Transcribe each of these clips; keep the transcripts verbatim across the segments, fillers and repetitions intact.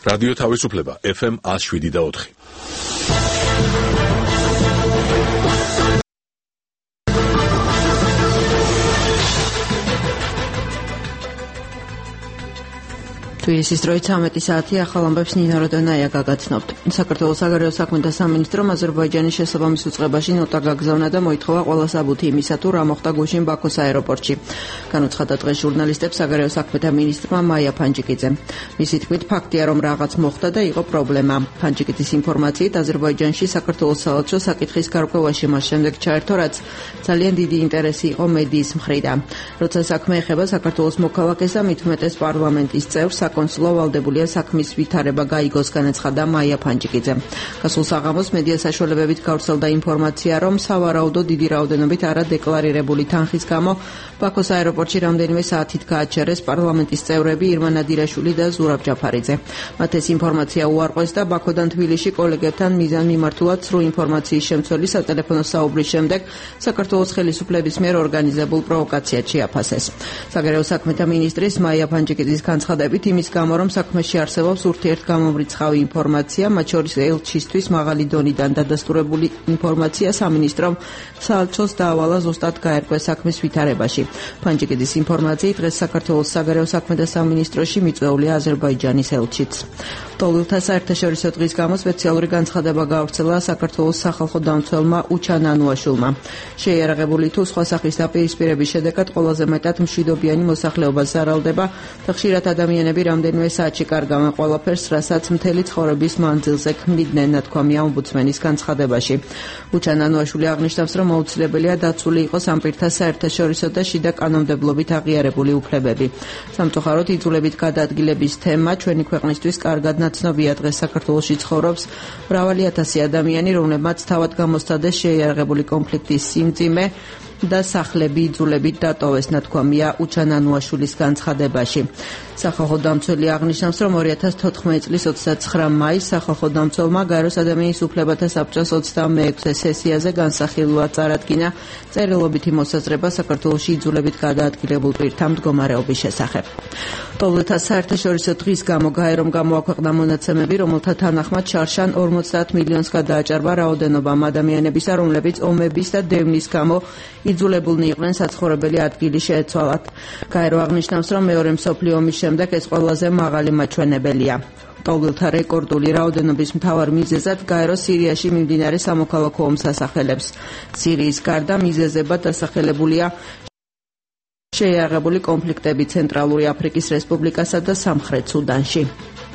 რადიო თავისუფლება ეფ ემ one oh seven და four. თბილისის დროით ცამეტი საათი ახალ ამბებს ნინო როდონაია გაგაცნობთ. საქართველოს საგარეო საქმეთა სამინისტრომ აზერბაიჯანის შესაბამის უწყებაში ნოტა გაგზავნა და მოითხოვა ყველა საბუთი იმისა, თუ რა მოხდა გუშინ ბაქოს აეროპორტში. განუცხადა დღეს ჟურნალისტებს საგარეო საქმეთა მინისტრმა მაია ფანჯიკიძემ. მისი თქმით, ფაქტია, რომ რაღაც მოხდა და იყო პრობლემა. ფანჯიკიძის ინფორმაციით, აზერბაიჯანში საქართველოს საელჩო საკითხის გარკვევაში მას შემდეგ ჩაერთო, რაც ძალიან დიდი ინტერესი იყო მედიის მხრიდან. როცა საქმე ეხება საქართველოს მოქალაქეს და მით უმეტეს პარლამენტის წევრს, საკონსულო ვალდებულია საქმის ვითარება გაიგოს, განაცხადა მაია ფანჯიკიძემ. გასულ საღამოს მედია საშუალებებით გავრცელდა ინფორმაცია, რომ სავარაუდო დიდი რაოდენობით არადეკლარირებული თანხის გამო ბაქოს აეროპორტში რამდენიმე საათით გააჩერეს პარლამენტის წევრები ირმა ნადირაშვილი და ზურაბ ჯაფარიძე. მათ ეს ინფორმაცია უარყვეს და ბაქოდან თბილისში კოლეგებთან მიზან მიმართულად სრულ ინფორმაციის შემცველი სატელეფონო საუბრის შემდეგ საქართველოს ხელისუფლების მიერ ორგანიზებულ პროვოკაციად შეაფასეს. საგარეო საქმეთა მინისტრის მაია ფანჯიკიძის განცხადებით, იმის გამო, რომ საქმეში არსებობს ურთიერთგამომრიცხავი ინფორმაცია, მათ შორის ელჩისთვის მაღალი დონიდან დადასტურებული ინფორმაცია, სამინისტრომ საელჩოს დაავალა ზუსტად გაერკვეს საქმის ვითარებაში. ფანჯიკიძის ინფორმაციით, დღეს საქართველოს საგარეო საქმეთა სამინისტროში მიწვეულია აზერბაიჯანის ელჩიც. ლტოლვილთა საერთაშორისო დღის გამო სპეციალური განცხადება გაავრცელა საქართველოს სახალხო დამცველმა უჩან ანუაშვილმა. შეიარაღებული თუ სხვა სახის დაპირისპირების შედეგად ყველაზე მეტად მშვიდობიანი მოსახლეობა ზარალდება და ხშირად ადამიანები რამდენიმე საათში კარგავენ ყველაფერს, რასაც მთელი ცხოვრების მანძილზე ქმნიდნენ, ნათქვამია ომბუდსმენის განცხადებაში. უჩან ანუაშვილი აღნიშნავს, რომ აუცილებელია დაცული იყოს ამ პირთა საერთაშორისო და შიდა კანონმდებლობით აღიარებული უფლებები. სამწუხაროდ, იძულებით გადაადგილების თემა ჩვენი ქვეყნისთვის კარგად ნაცნობია. დღეს საქართველოში ცხოვრობს მრავალი ათასი ადამიანი, რომლებმაც თავად გამოსცადეს შეიარაღებული კონფლიქტის სიმძიმე და სახლები იძულებით დატოვეს, ნათქვამია უჩან ანუაშვილის განცხადებაში. სახალხო დამცველი აღნიშნავს, რომ ორი ათას თოთხმეტი წლის ოცდაცხრა მაისს სახალხო დამცველმა გაეროს ადამიანის უფლებათა საბჭოს ოცდამეექვსე სესიაზე განსახილულად წარადგინა წერილობითი მოსაზრება საქართველოში იძულებით გადაადგილებულ პირთა მდგომარეობის შესახებ. ლტოლვილთა საერთაშორისო დღის გამო გაერომ გამოაქვეყნა მონაცემები, რომელთა თანახმად შარშან ორმოცდაათ მილიონს გადააჭარბა რაოდენობა ამ ადამიანებისა, რომლებიც ომების და დევნის გამო იძულებულნი იყვნენ საცხოვრებელი ადგილი შეეცვალათ. გაერო აღნიშნავს, რომ მეორე მსოფლიო ომის შემდეგ ეს ყველაზე მაღალი მაჩვენებელია. ლტოლვილთა რეკორდული რაოდენობის მთავარ მიზეზად გაერო სირიაში მიმდინარე სამოქალაქო ომს ასახელებს. სირიის გარდა მიზეზებად დასახელებულია შეიარაღებული კონფლიქტები ცენტრალური აფრიკის რესპუბლიკასა და სამხრეთ სუდანში.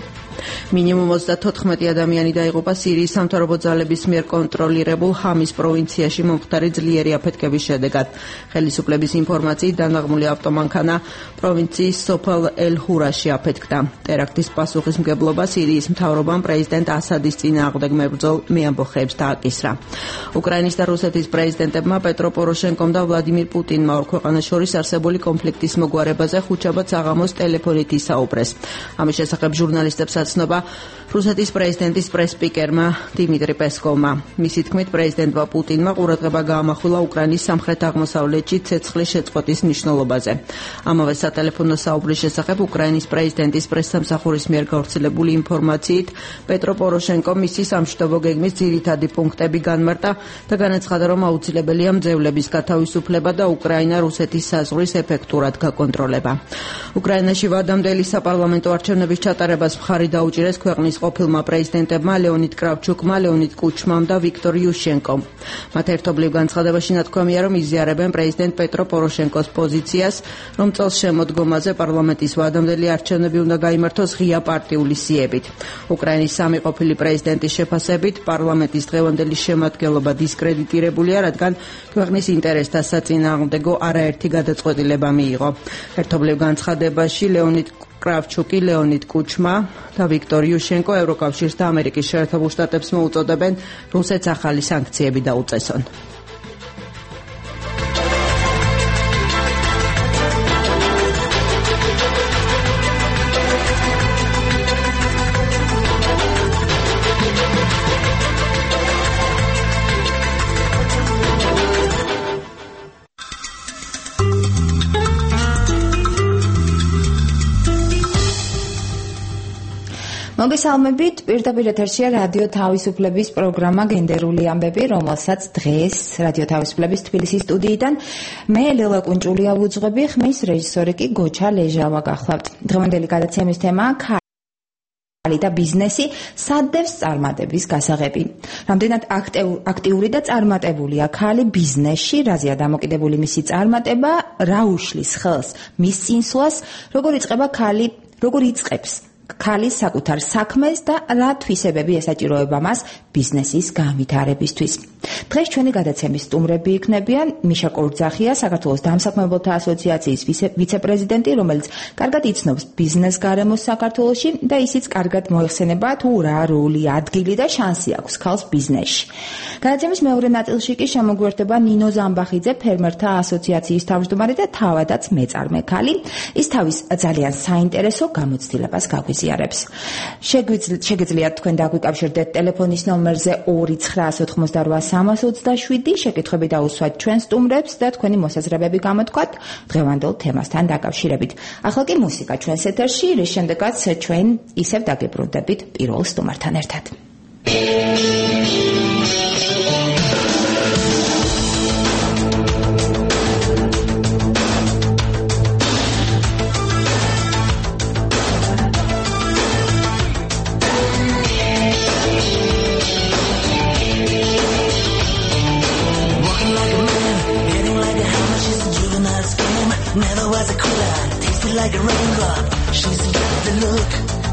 მინიმუმ ოცდათოთხმეტი ადამიანი დაიღუპა სირიის სამთავრობო ძალების მიერ კონტროლირებულ ჰამის პროვინციაში მომხდარი ძლიერი აფეთქების შედეგად. ხელისუფლების ინფორმაციით, დანაღმული ავტომანქანა პროვინციის სოფელ ელ-ჰურაში აფეთქდა. ტერაქტის პასუხისმგებლობა სირიის მთავრობამ პრეზიდენტ ასადის წინააღმდეგ მებრძოლ მეამბოხეებს დააკისრა. უკრაინის და რუსეთის პრეზიდენტებმა პეტრო პოროშენკომ და ვლადიმირ პუტინმა ორ ქვეყანას შორის არსებული კონფლიქტის მოგვარებაზე ხუთშაბათ საღამოს ტელეფონით ისაუბრეს. ამის შესახებ ჟურნალისტებსაც ცნობა რუსეთის პრეზიდენტის პრეს-სპიკერმა დიმიტრი პესკოვმა. მისი თქმით, პრეზიდენტმა პუტინმა ყურადღება გაამახვილა უკრაინის სამხრეთ-აღმოსავლეთში ცეცხლის შეწყვეტის მნიშვნელობაზე. ამავე სატელეფონო საუბრის შესახებ უკრაინის პრეზიდენტის პრესსამსახურის მიერ გავრცელებული ინფორმაციით, პეტრო პოროშენკომ მისი სამშვიდობო გეგმის ძირითადი პუნქტები განმარტა და განაცხადა, რომ აუცილებელია მძევლების გათავისუფლება და უკრაინა-რუსეთის საზღვრის ეფექტურად გაკონტროლება. უკრაინაში ვადამდელი საპარლამენტო არჩევნების ჩატარებას მხარი დაუჭირეს ქვეყნის ყოფილმა პრეზიდენტებმა ლეონიდ კრავჩუკმა, ლეონიდ კუჩმამ და ვიქტორ იუშენკომ. მათ ერთობლივ განცხადებაში ნათქვამია, რომ იზიარებენ პრეზიდენტ პეტრო პოროშენკოს პოზიციას, რომ წელს შემოდგომაზე პარლამენტის ვადამდელი არჩევნები უნდა გაიმართოს ღია პარტიული სიებით. უკრაინის სამი ყოფილი პრეზიდენტის შეფასებით, პარლამენტის დღევანდელი შემადგენლობა დისკრედიტირებულია, რადგან ქვეყნის ინტერესთა საწინააღმდეგო არაერთი გადაწყვეტილება მიიღო. ერთობლივ განცხადებაში ლეონიდ კრავჩუკი, ლეონიდ კუჩმა და ვიქტორ იუშენკო ევროკავშირს და ამერიკის შეერთებულ შტატებს მოუწოდებენ რუსეთს ახალი სანქციები დაუწესონ. მოგესალმებით, პირდაპირ ეთერშია რადიო თავისუფლების პროგრამა გენდერული ამბები, რომელსაც დღეს რადიო თავისუფლების თბილისის სტუდიიდან მე ლელა კუნჭულია ვუძღვები, ხმის რეჟისორი კი გოჩა ლეჟავა გახლავთ. დღევანდელი გადაცემის თემაა ქალი და ბიზნესი, სადევს წარმატების გასაღები. რამდენად აქტიური და წარმატებულია ქალი ბიზნესში, რაზეა დამოკიდებული მისი წარმატება, რა უშლის ხელს მის წინსვლას, როგორ იწყება ქალი, როგორ იწყებს ქალის საკუთარ საქმეს და რა თვისებები ესაჭიროება მას ბიზნესის განვითარებისთვის. დღეს ჩვენი გადაცემის სტუმრები იქნებიან მიშა კორძახია, საქართველოს დამსაქმებელთა ასოციაციის ვიცე-პრეზიდენტი, რომელიც კარგად იცნობს ბიზნეს გარემოს საქართველოში და ისიც კარგად მოიხსენება თუ რა როლი, ადგილი და შანსი აქვს ქალს ბიზნესში. გადაცემის მეორე ნაწილში კი შემოგვერთება ნინო ზამბახიძე, ფერმერთა ასოციაციის თავმჯდომარე და თავადაც მეწარმე ქალი. ის თავის ძალიან საინტერესო გამოცდილებას გაგვიზიარებს. შეგიძლიათ თქვენ დაგვიკავშირდეთ ტელეფონის ნომერზე ორი ცხრა ოთხ ოთხ სამას ოცდაშვიდი, შეკითხვები დაუსვათ ჩვენ სტუმრებს და თქვენი მოსაზრებები გამოთქვათ დღევანდელ თემასთან დაკავშირებით. ახლა კი მუსიკა ჩვენს ეთერში, რის შემდეგაც ჩვენ ისევ დაგებრუნდებით პირველ სტუმართან ერთად. Never was a quitter, tasted like a raindrop. She's got the look.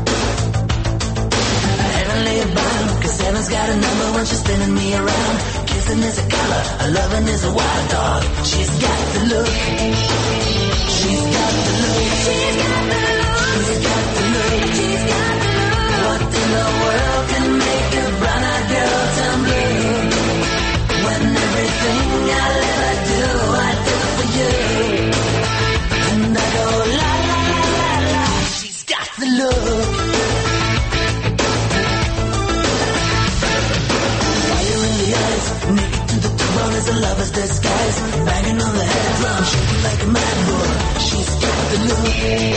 Heavenly bound, cause heaven's got a number when she's spinning me around. Kissing is a color, a loving is a wild dog. She's got the look. She's got the look. She's got the look. She's got the look. She's got the look. What in the world can make a brown-eyed girl turn blue? When everything I'll ever do, I do for you. And I go la la la la la. She's got the look. Fire in the eyes, naked to the bone as a lover's disguise. Banging on the head drum, shaking like a mad bull. She's got the look.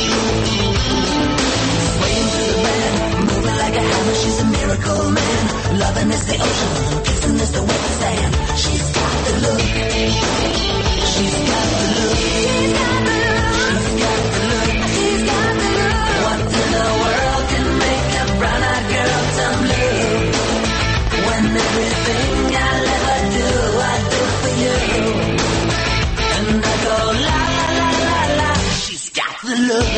Swaying to the band, moving like a hammer. She's a miracle man. Loving is the ocean, kissing is the wet sand. She's got the look. She's got the look. She's got the look. She's got the look. She's got the look. What in the world can make a brown-eyed girl turn blue? When everything I'll ever do, I do for you. And I go la la la la la. She's got the look.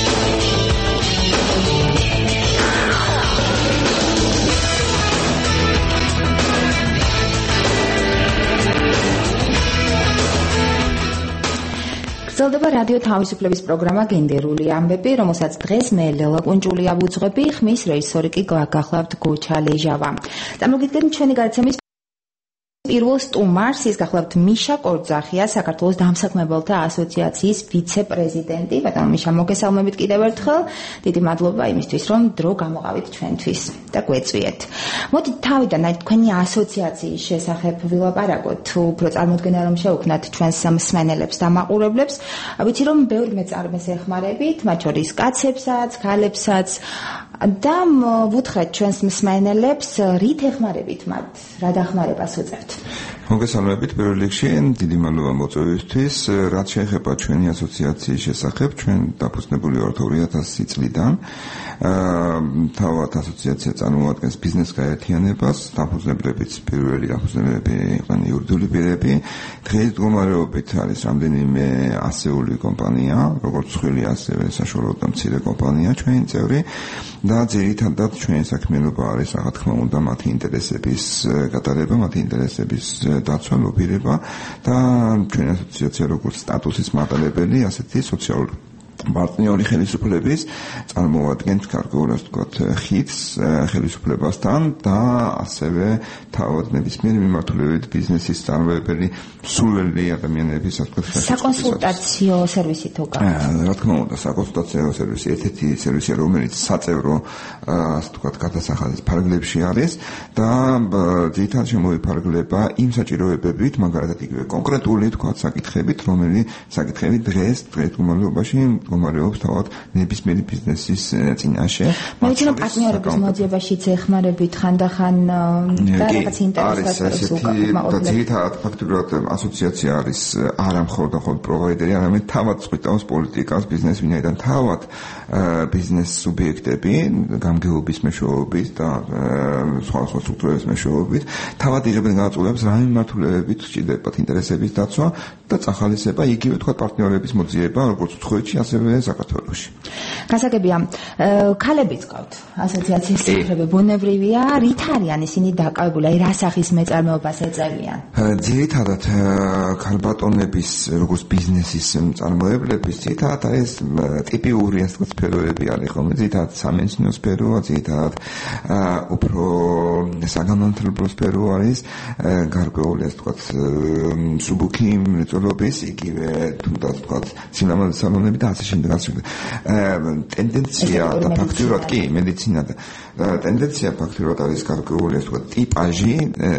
გრძელდება რადიო თავისუფლების პროგრამა გენდერული ამბები, რომელსაც დღეს მე ლელა კუნჭულია ვუძღვები, ხმის რეჟისორი კი გახლავთ გოჩა ლეჟავა. წარმოგიდგენთ ჩვენი გადაცემის პირველ სტუმარს, ის გახლავთ მიშა კორძახია, საქართველოს დამსაქმებელთა ასოციაციის ვიცე-პრეზიდენტი. ბატონო მიშა, მოგესალმებით კიდევ ერთხელ. დიდი მადლობა იმისთვის, რომ დრო გამოყავით ჩვენთვის და გვეწვიეთ. მოდით თავიდან აი თქვენი ასოციაციის შესახებ ვილაპარაკოთ, თუ უფრო წარმოდგენა რომ შევქმნათ ჩვენს მსმენელებს და მაყურებლებს. ვიცი რომ ბევრი მეწარმეს ეხმარებით, მათ შორის კაცებსაც, ქალებსაც და ვუთხრათ ჩვენს მსმენელებს, რით ეხმარებით მათ, რა დახმარებას უწევთ? მოგესალმებით პირველ რიგში, დიდი მადლობა მოწვევისთვის. რაც შეეხება ჩვენი ასოციაციის შესახებ, ჩვენ დაფუძნებული ვართ ორი ათასი წლიდან. თავად ასოციაცია წარმოადგენს ბიზნეს გაერთიანებას, დაფუძნებლებიც პირველი დაფუძნებლები იყვნენ იურიდიული პირები. დღეს მდგომარეობით არის რამდენიმე ასეული კომპანია, როგორც მსხვილი, ასევე საშუალო და მცირე კომპანია ჩვენი წევრი და ძირითადად ჩვენი საქმიანობა არის, რა თქმა უნდა, მათი ინტერესების გატარება, მათი ინტერესების დაცვა, ლობირება და ჩვენი ასოციაცია როგორც სტატუსის მატარებელი, ასეთი სოციალური პარტნიორი ხელისუფლების წარმოადგენთ გარკვეულას ვთქვათ ხიდს ხელისუფლებასთან და ასევე თავად ნებისმიერ მიმართულებით ბიზნესის წარმოებელი სულელი ადამიანების ასე ვთქვათ საკონსულტაციო სერვისი თუ გაქვს. რა თქმა უნდა, საკონსულტაციო სერვისი ერთ-ერთი სერვისია, რომელიც საწევრო ასე ვთქვათ გადასახადის ფარგლებში არის და ძირითადად შემოიფარგლება იმ საჭიროებებით, მაგალითად იგივე კონკრეტული ვთქვათ საკითხებით, რომელი საკითხები დღეს დღესდღეობაში მდგომარეობს თავად ნებისმიერი ბიზნესის წინაშე. მე ვიცი რომ პარტნიორების მოძიებაშიც ეხმარებით ხანდახან და რაღაც ინტერესებს უკავშირდება. ძირითადად ფაქტობრივად ასოციაცია არის არა მხოლოდ მხოლოდ პროვაიდერი, არამედ თავად წყვიტავს პოლიტიკას ბიზნეს ვინაიდან თავად ბიზნეს სუბიექტები გამგეობის მეშვეობით და სხვა სხვა სტრუქტურების მეშვეობით თავად იღებენ განაწილებას რა მიმართულებებით სჭირდებათ ინტერესების დაცვა და წახალისება იგივე თქვა პარტნიორების მოძიება როგორც უცხოეთში ასევე საქართველოში. გასაგებია, ქალებიც ყავთ ასოციაციის წევრები, ბუნებრივია, რით არიან ისინი დაკავებული, აი რა სახის მეწარმეობას ეწევიან? ძირითადად ქალბატონების როგორც ბიზნესის მწარმოებლების ძირითადად არის ტიპიური ასე ვთქვათ სფეროები არის ხოლმე, ძირითადად სამეცნიერო სფეროა, ძირითადად უფრო საგანმანათლებლო სფერო არის, გარკვეული ასე ვთქვათ მსუბუქი მრეწველობის, იგივე თუნდაც ვთქვათ სილამაზე სალონები და ასე შემდეგ ასე შემდეგ. ტენდენცია და ფაქტობრივად კი მედიცინა და ტენდენცია ფაქტობრივად არის გარკვეული ასე ვთქვათ ტიპაჟი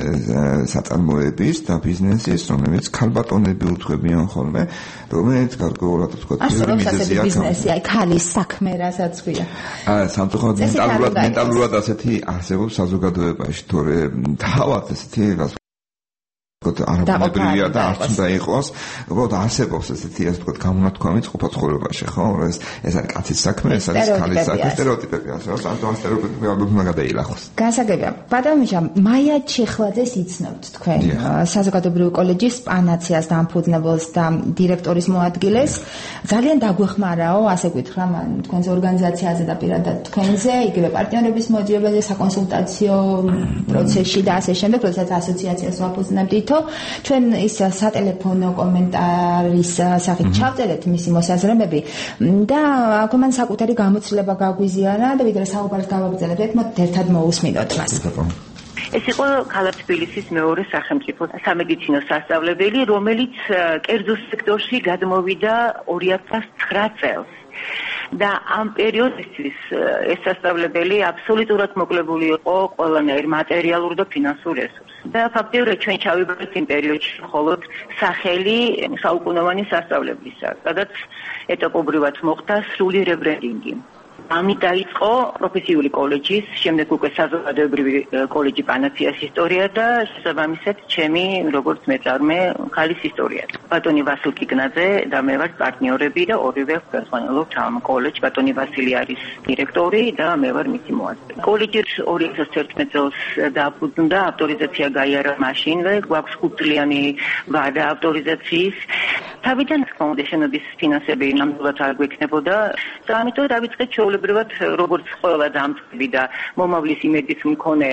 საწარმოების და ბიზნესის, რომელიც ქალბატონები უძღვებიან ხოლმე, რომელიც გარკვეულად ასე ვთქვათ მიზეზია ბიზნესი, აი ქალის საქმე რასაც ქვია. აა სამწუხაროდ მენტალურად მენტალურად ასეთი არსებობს საზოგადოებაში, თორე თავად ესეთი რას არაბუნებრივია და არც უნდა იყოს, უბრალოდ არსებობს ესეთი ასე ვთქვათ გამონათქვამი წყობა ცხოვრებაში, ხო? ეს ეს არის კაცის საქმე, ეს არის ქალის საქმე, სტერეოტიპები არსებობს, ამ ამ სტერეოტიპები უნდა გადაილახოს. გასაგებია. ბატონ მიშა, მაია ჩიხლაძეს იცნობთ თქვენ, საზოგადოებრივი კოლეჯის პანაციას დამფუძნებელს და დირექტორის მოადგილეს. ძალიან დაგვეხმარაო, ასე გითხრა, თქვენს ორგანიზაციაზე და პირადად თქვენზე, იგივე პარტნიორების მოძიებაზე, საკონსულტაციო პროცესში და ასე შემდეგ, როდესაც ასოციაციას ვაფუძნებდით. ჩვენ ის სატელეფონო კომენტარის სახით ჩავწერეთ მისი მოსაზრებები და აქვე მან საკუთარი გამოცდილება გაგვიზიანა და ვიდრე საუბარს გავაგრძელებთ, მოდით ერთად მოусმინოთ მას. ეს იყო ქალაქ თბილისის მეორე სახელმწიფო სამედიცინო სასწავლებელი, რომელიც კერძო სექტორში გადმოვიდა ორი ათას ცხრა წელს. და ამ პერიოდისთვის ეს სასწავლებელი აბსოლუტურად მოკლებული იყო ყველანაირ მატერიალურ და ფინანსურ რესურსს. და ფაქტობრივად ჩვენ ჩავიბარეთ იმ პერიოდში მხოლოდ სახელი საუკუნოვანი სასწავლებლისა, სადაც ეტაპობრივად მოხდა სრული რებრენდინგი. ამით დაიწყო პროფესიული კოლეჯის, შემდეგ უკვე საზოგადოებრივი კოლეჯი პანაციას ისტორია და შესაბამისად ჩემი როგორც მეწარმე ხალის ისტორია. ბატონი ვასილ კიკნაძე და მე ვარ პარტნიორები და ორივე ხელმძღვანელობთ ამ კოლეჯს. ბატონი ვასილი არის დირექტორი და მე ვარ მისი მოადგილე. კოლეჯი ორი ათას თერთმეტ წელს დააფუძნდა, ავტორიზაცია გაიარა მაშინვე, გვაქვს ხუთწლიანი ვადა ავტორიზაციის. თავიდან თქონდა შენობის ფინანსები ნამდვილად არ გვექნებოდა და ამიტომ დავიწყეთ ჩვეულებრივად როგორც ყველა დამწყები და მომავლის იმედის მქონე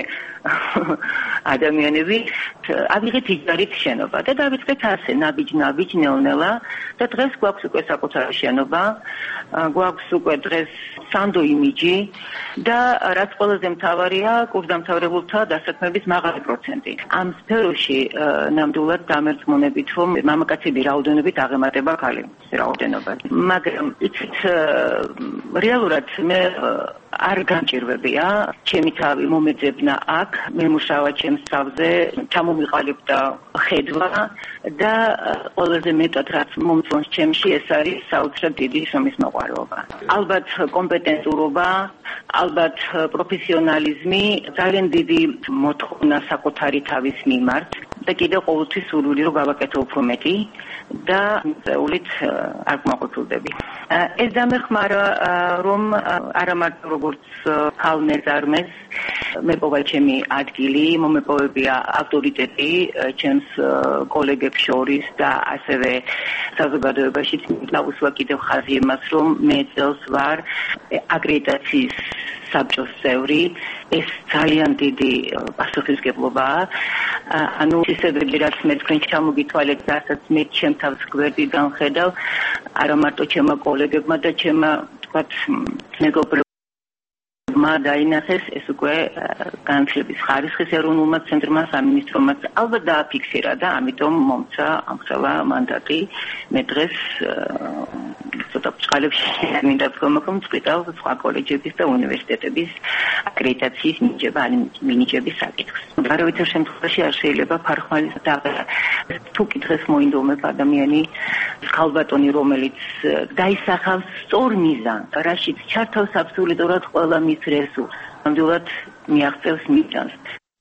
ადამიანები ავიღეთ იჯარით შენობა და დავიწყეთ ასე ნაბიჯ-ნაბიჯ ნელ-ნელა და დღეს გვაქვს უკვე საკუთარი შენობა, გვაქვს უკვე დღეს სანდო იმიჯი და რაც ყველაზე მთავარია, კურსდამთავრებულთა დასაქმების მაღალი პროცენტი. ამ სფეროში ნამდვილად დამერწმუნებით, რომ მამაკაცები რაოდენობით აღემატება ქალის რაოდენობას. მაგრამ იცით რეალურად მე არ გამჭირვებია, ჩემი თავი მომეძებნა აქ, მე მუშავა ჩემს თავზე, ჩამომიყალიბდა ხედვა და ყველაზე მეტად რაც მომწონს ჩემში, ეს არის საოცრად დიდი შრომის მოყვარეობა. ალბათ კომპეტენტურობა, ალბათ პროფესიონალიზმი, ძალიან დიდი მოთხოვნა საკუთარი თავის მიმართ და კიდევ ყოველთვის სურვილი რომ გავაკეთო უფრო მეტი და წეულით არ გმოყოფილდები. ეს დამეხმარა რომ არა მარტო როგორც ქალ მეწარმეს მეპოვა ჩემი ადგილი, მომეპოვებია ავტორიტეტი ჩემს კოლეგებს შორის და ასევე საზოგადოებაში დაუსვა კიდევ ხაზი იმას, რომ მე წელს ვარ აკრედიტაციის საბჭოს წევრი. ეს ძალიან დიდი პასუხისმგებლობაა. ანუ ისევები რაც მე თქვენ ჩამოგითვალეთ, რასაც მე ჩემ თავს გვერდიდან ხედავ, არა მარტო ჩემმა კოლეგებმა და ჩემმა თქვათ მეგობრებმა დაინახეს, ეს უკვე განათლების ხარისხის ეროვნულმა ცენტრმა, სამინისტრომაც ალბათ დააფიქსირა და ამიტომ მომცა ამხელა მანდატი. მე დღეს ცოტა ბჭყალებში მინდა ვთქვა, რომ წვითალ სხვა კოლეჯების და უნივერსიტეტების აკრედიტაციის მინიჭება, მინიჭების საკითხს. არავითარ შემთხვევაში არ შეიძლება ფარხმალის დაღება. თუ კითხეს მოინდომებ ადამიანი ქალბატონი, რომელიც დაისახავს სწორ მიზანს, რაშიც ჩართავს აბსოლუტურად ყველა მის რესურსს, ნამდვილად მიაღწევს მიზანს.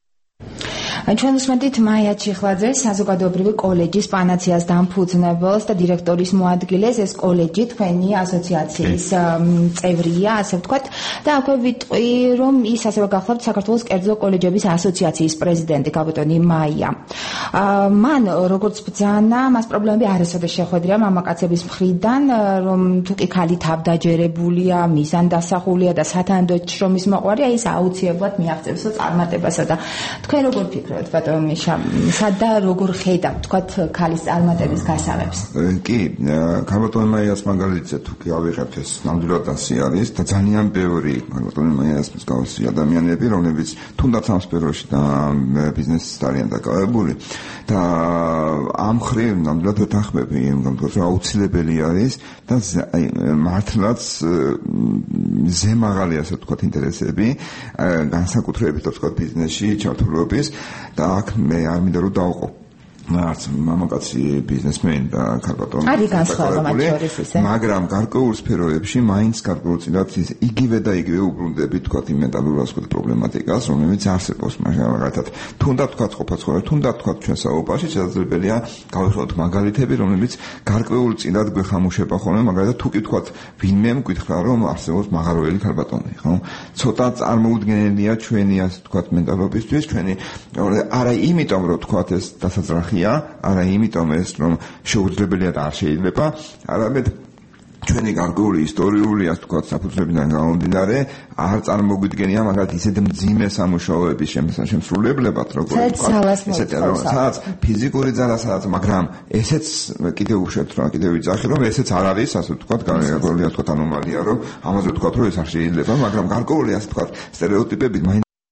ჩვენ უსმენთ მაია ჩიხლაძე, საზოგადოებრივი კოლეჯის პანაციას დამფუძნებელს და დირექტორის მოადგილეს. ეს კოლეჯი თქვენი ასოციაციის წევრია, ასე ვთქვათ, და აქვე ვიტყვი, რომ ის ასევე გახლავთ საქართველოს კერძო კოლეჯების ასოციაციის პრეზიდენტი ქალბატონი მაია. მან როგორც ბრძანა, მას პრობლემები არასოდეს შეხვედრია მამაკაცების მხრიდან, რომ თუ კი ქალი თავდაჯერებულია, მიზანდასახულია და სათანადო შრომის მოყვარია, ის აუცილებლად მიაღწევსო წარმატებასა და თქვენ როგორ ფიქრობთ? ბატონო მიშა, სადა როგორ ხედავ თქვათ ქალის წარმატების გასაღებს? კი, ქალბატონი მაიას მაგალითზე თუ კი ავიღებთ, ეს ნამდვილად ასე არის და ძალიან ბევრი ქალბატონი მაიას მსგავსი ადამიანები, რომლებიც თუნდაც ამ სფეროში და ბიზნესით არიან დაკავებული და ამ მხრივ ნამდვილად ვეთანხმები იმ გამდგომს, რომ აუცილებელი არის და მართლაც ზემაღალი, ასე ვთქვათ, ინტერესები განსაკუთრებით, ვთქვათ, ბიზნესში ჩართულობის და აქ მე არ მინდა რომ დავყო არც მამაკაცი ბიზნესმენი და ქალბატონი არის განსხვავება მათ შორის ისე, მაგრამ გარკვეულ სფეროებში მაინც გარკვეულწილად იგივე და იგივე უბრუნდებით თქვათ იმ მენტალურ ასეთ პრობლემატიკას, რომელიც არსებობს, მაგალითად თუნდაც თქვათ ყოფა-ცხოვრება, თუნდაც თქვათ ჩვენ საუბარში შესაძლებელია გავიხსენოთ მაგალითები, რომლებიც გარკვეულწილად გვეხამუშება ხოლმე, მაგალითად თუ კი თქვათ ვინმე მკითხა, რომ არსებობს მაღაროელი ქალბატონი, ხო? ცოტა წარმოუდგენელია ჩვენი ასე თქვათ მენტალობისთვის, ჩვენი არა იმიტომ რომ თქვათ ეს დასაძრახი არა იმიტომ ეს რომ შეუძლებელია და არ შეიძლება, არამედ ჩვენი გარკვეული ისტორიული ასე ვთქვათ საფუძვლებიდან გამომდინარე არ წარმოგვიდგენია მაგალითად ისეთი მძიმე სამუშაოების შემსრულებლებად, როგორც ესეთი სადაც ფიზიკური ძალა სადაც, მაგრამ ესეც კიდევ უშევთ რა, კიდევ ვიძახი რომ ესეც არ არის ასე ვთქვათ გარკვეული ასე ვთქვათ ანომალია, რომ ამაზე ვთქვათ რომ ეს არ შეიძლება, მაგრამ გარკვეული ასე ვთქვათ სტერეოტიპები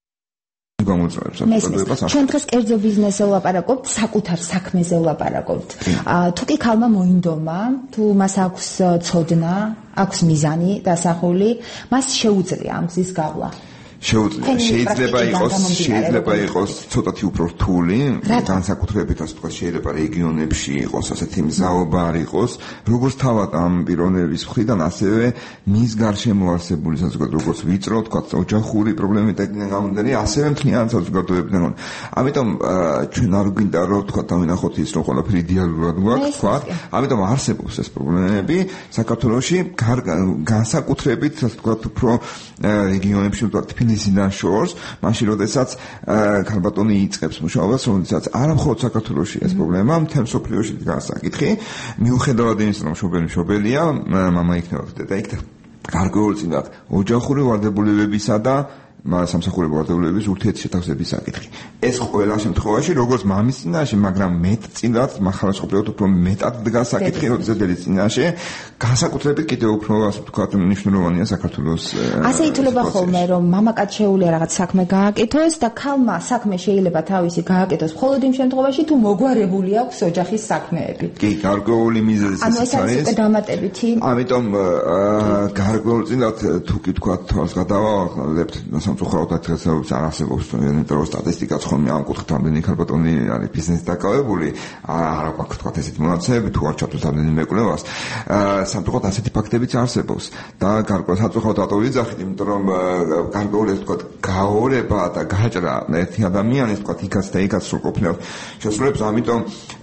ჩვენ დღეს კერძო ბიზნესზე ვლაპარაკობთ, საკუთარ საქმეზე ვლაპარაკობთ. თუ კი ქალმა მოინდომა, თუ მას აქვს ცოდნა, აქვს მიზანი დასახული, მას შეუძლია ამ გზის გავლა. შეუძლია, შეიძლება იყოს, შეიძლება იყოს ცოტათი უფრო რთული, განსაკუთრებით ასე ვთქვათ, შეიძლება რეგიონებში იყოს ასეთი მზაობა არ იყოს, როგორც თავად ამ პიროვნების მხრიდან, ასევე მის გარშემო არსებული საზოგადოება, როგორც ვიწრო, ვთქვათ, ოჯახური პრობლემებიდან გამომდინარე, ასევე მთლიანად საზოგადოებიდან. ამიტომ ჩვენ არ გვინდა რომ ვთქვათ, დავინახოთ ის, რომ ყველაფერი იდეალურად გვაქვს, ვთქვათ, ამიტომ არსებობს ეს პრობლემები საქართველოში, განსაკუთრებით ასე ვთქვათ, უფრო რეგიონებში ვთქვათ, ისიდან შორს, მაშინ როდესაც ქალბატონი იწყებს მუშაობას, როდესაც არა მხოლოდ საქართველოში ეს პრობლემა, მთელ მსოფლიოში დგას საკითხი, მიუხედავად იმისა, რომ მშობელი მშობელია, მამა იქნება დედა იქნება. გარკვეულწილად ოჯახური ვალდებულებებისა და სამსახურებო ვალდებულების ურთიერთშეთავსების საკითხი. ეს ყველა შემთხვევაში, როგორც მამის წინაშე, მაგრამ მეტწილად მახარაცხოპლივად უფრო მეტად დგას საკითხი, როდესაც დედის წინაშე, განსაკუთრებით კიდევ უფრო ასე ვთქვათ, მნიშვნელოვანია საქართველოს. ასე ითვლება ხოლმე, რომ მამაკაც შეუძლია რაღაც საქმე გააკეთოს და ქალმა საქმე შეიძლება თავისი გააკეთოს მხოლოდ იმ შემთხვევაში, თუ მოგვარებული აქვს ოჯახის საქმეები. კი, გარკვეული მიზეზი ანუ ეს არის უკვე დამატებითი. ამიტომ გარკვეულწილად თუ კი თქვათ, თავს გადავავალებთ სამწუხაროდ დღესდღეობით არ არსებობს მეტრო სტატისტიკაც ხოლმე ამ კუთხით რამდენი ქალბატონი არის ბიზნესით დაკავებული, არა გვაქვს თქვათ ესეთი მონაცემები, თუ არ ჩავთვლით რამდენი მეკვლევას. სამწუხაროდ ასეთი ფაქტებიც არსებობს და გარკვეულ სამწუხაროდ რატო ვიძახით, იმიტომ რომ გარკვეული ეს თქვათ გაორება და გაჭრა ერთი ადამიანის თქვათ იქაც და იქაც რო ყოფნიათ შესრულებს, ამიტომ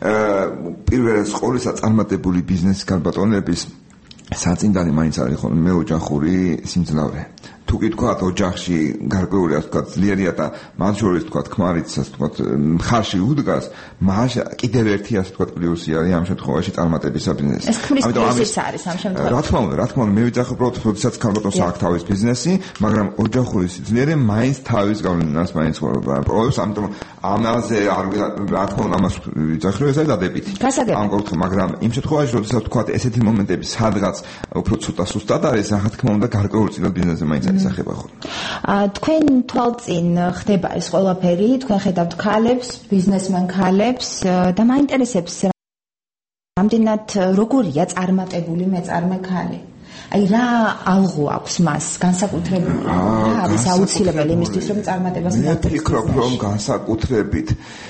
პირველ ყოვლისა წარმატებული ბიზნესის ქალბატონების საწინდარი მაინც არის ხოლმე მეოჯახური სიმძლავრე. თუ კი თქვათ ოჯახში გარკვეული ასე ვთქვათ ძლიერია და მათ შორის ვთქვათ ქმარიც ასე ვთქვათ მხარში უდგას, მაშინ კიდევ ერთი ასე ვთქვათ პლუსი არის ამ შემთხვევაში წარმატების ბიზნესი. ეს ქმრის პლუსიც არის ამ შემთხვევაში. რა თქმა უნდა, რა თქმა უნდა, მე ვიძახებ, რომ როდესაც ქალბატონს აქვს თავის ბიზნესი, მაგრამ ოჯახური სიძლიერე მაინც თავის გავლენას მაინც პრობლემს, ამიტომ ამაზე არ რა თქმა უნდა ამას ვიძახებ, რომ ეს არის დადებითი. ამ კუთხით, მაგრამ იმ შემთხვევაში, როდესაც ვთქვათ ესეთი მომენტები სადღაც უფრო ცოტა სუსტად არის, რა თქმა უნდა, გარკვეულწილად ბიზნესზე მაინც ისახება ხოლმე. თქვენ თვალწინ ხდება ეს ყველაფერი, თქვენ ხედავთ ქალებს, ბიზნესმენ ქალებს და მაინტერესებს ამდენად როგორია წარმატებული მეწარმე ქალი? აი რა ალღო აქვს მას განსაკუთრებული? რა არის აუცილებელი იმისთვის რომ წარმატებას მე ვფიქრობ რომ განსაკუთრებით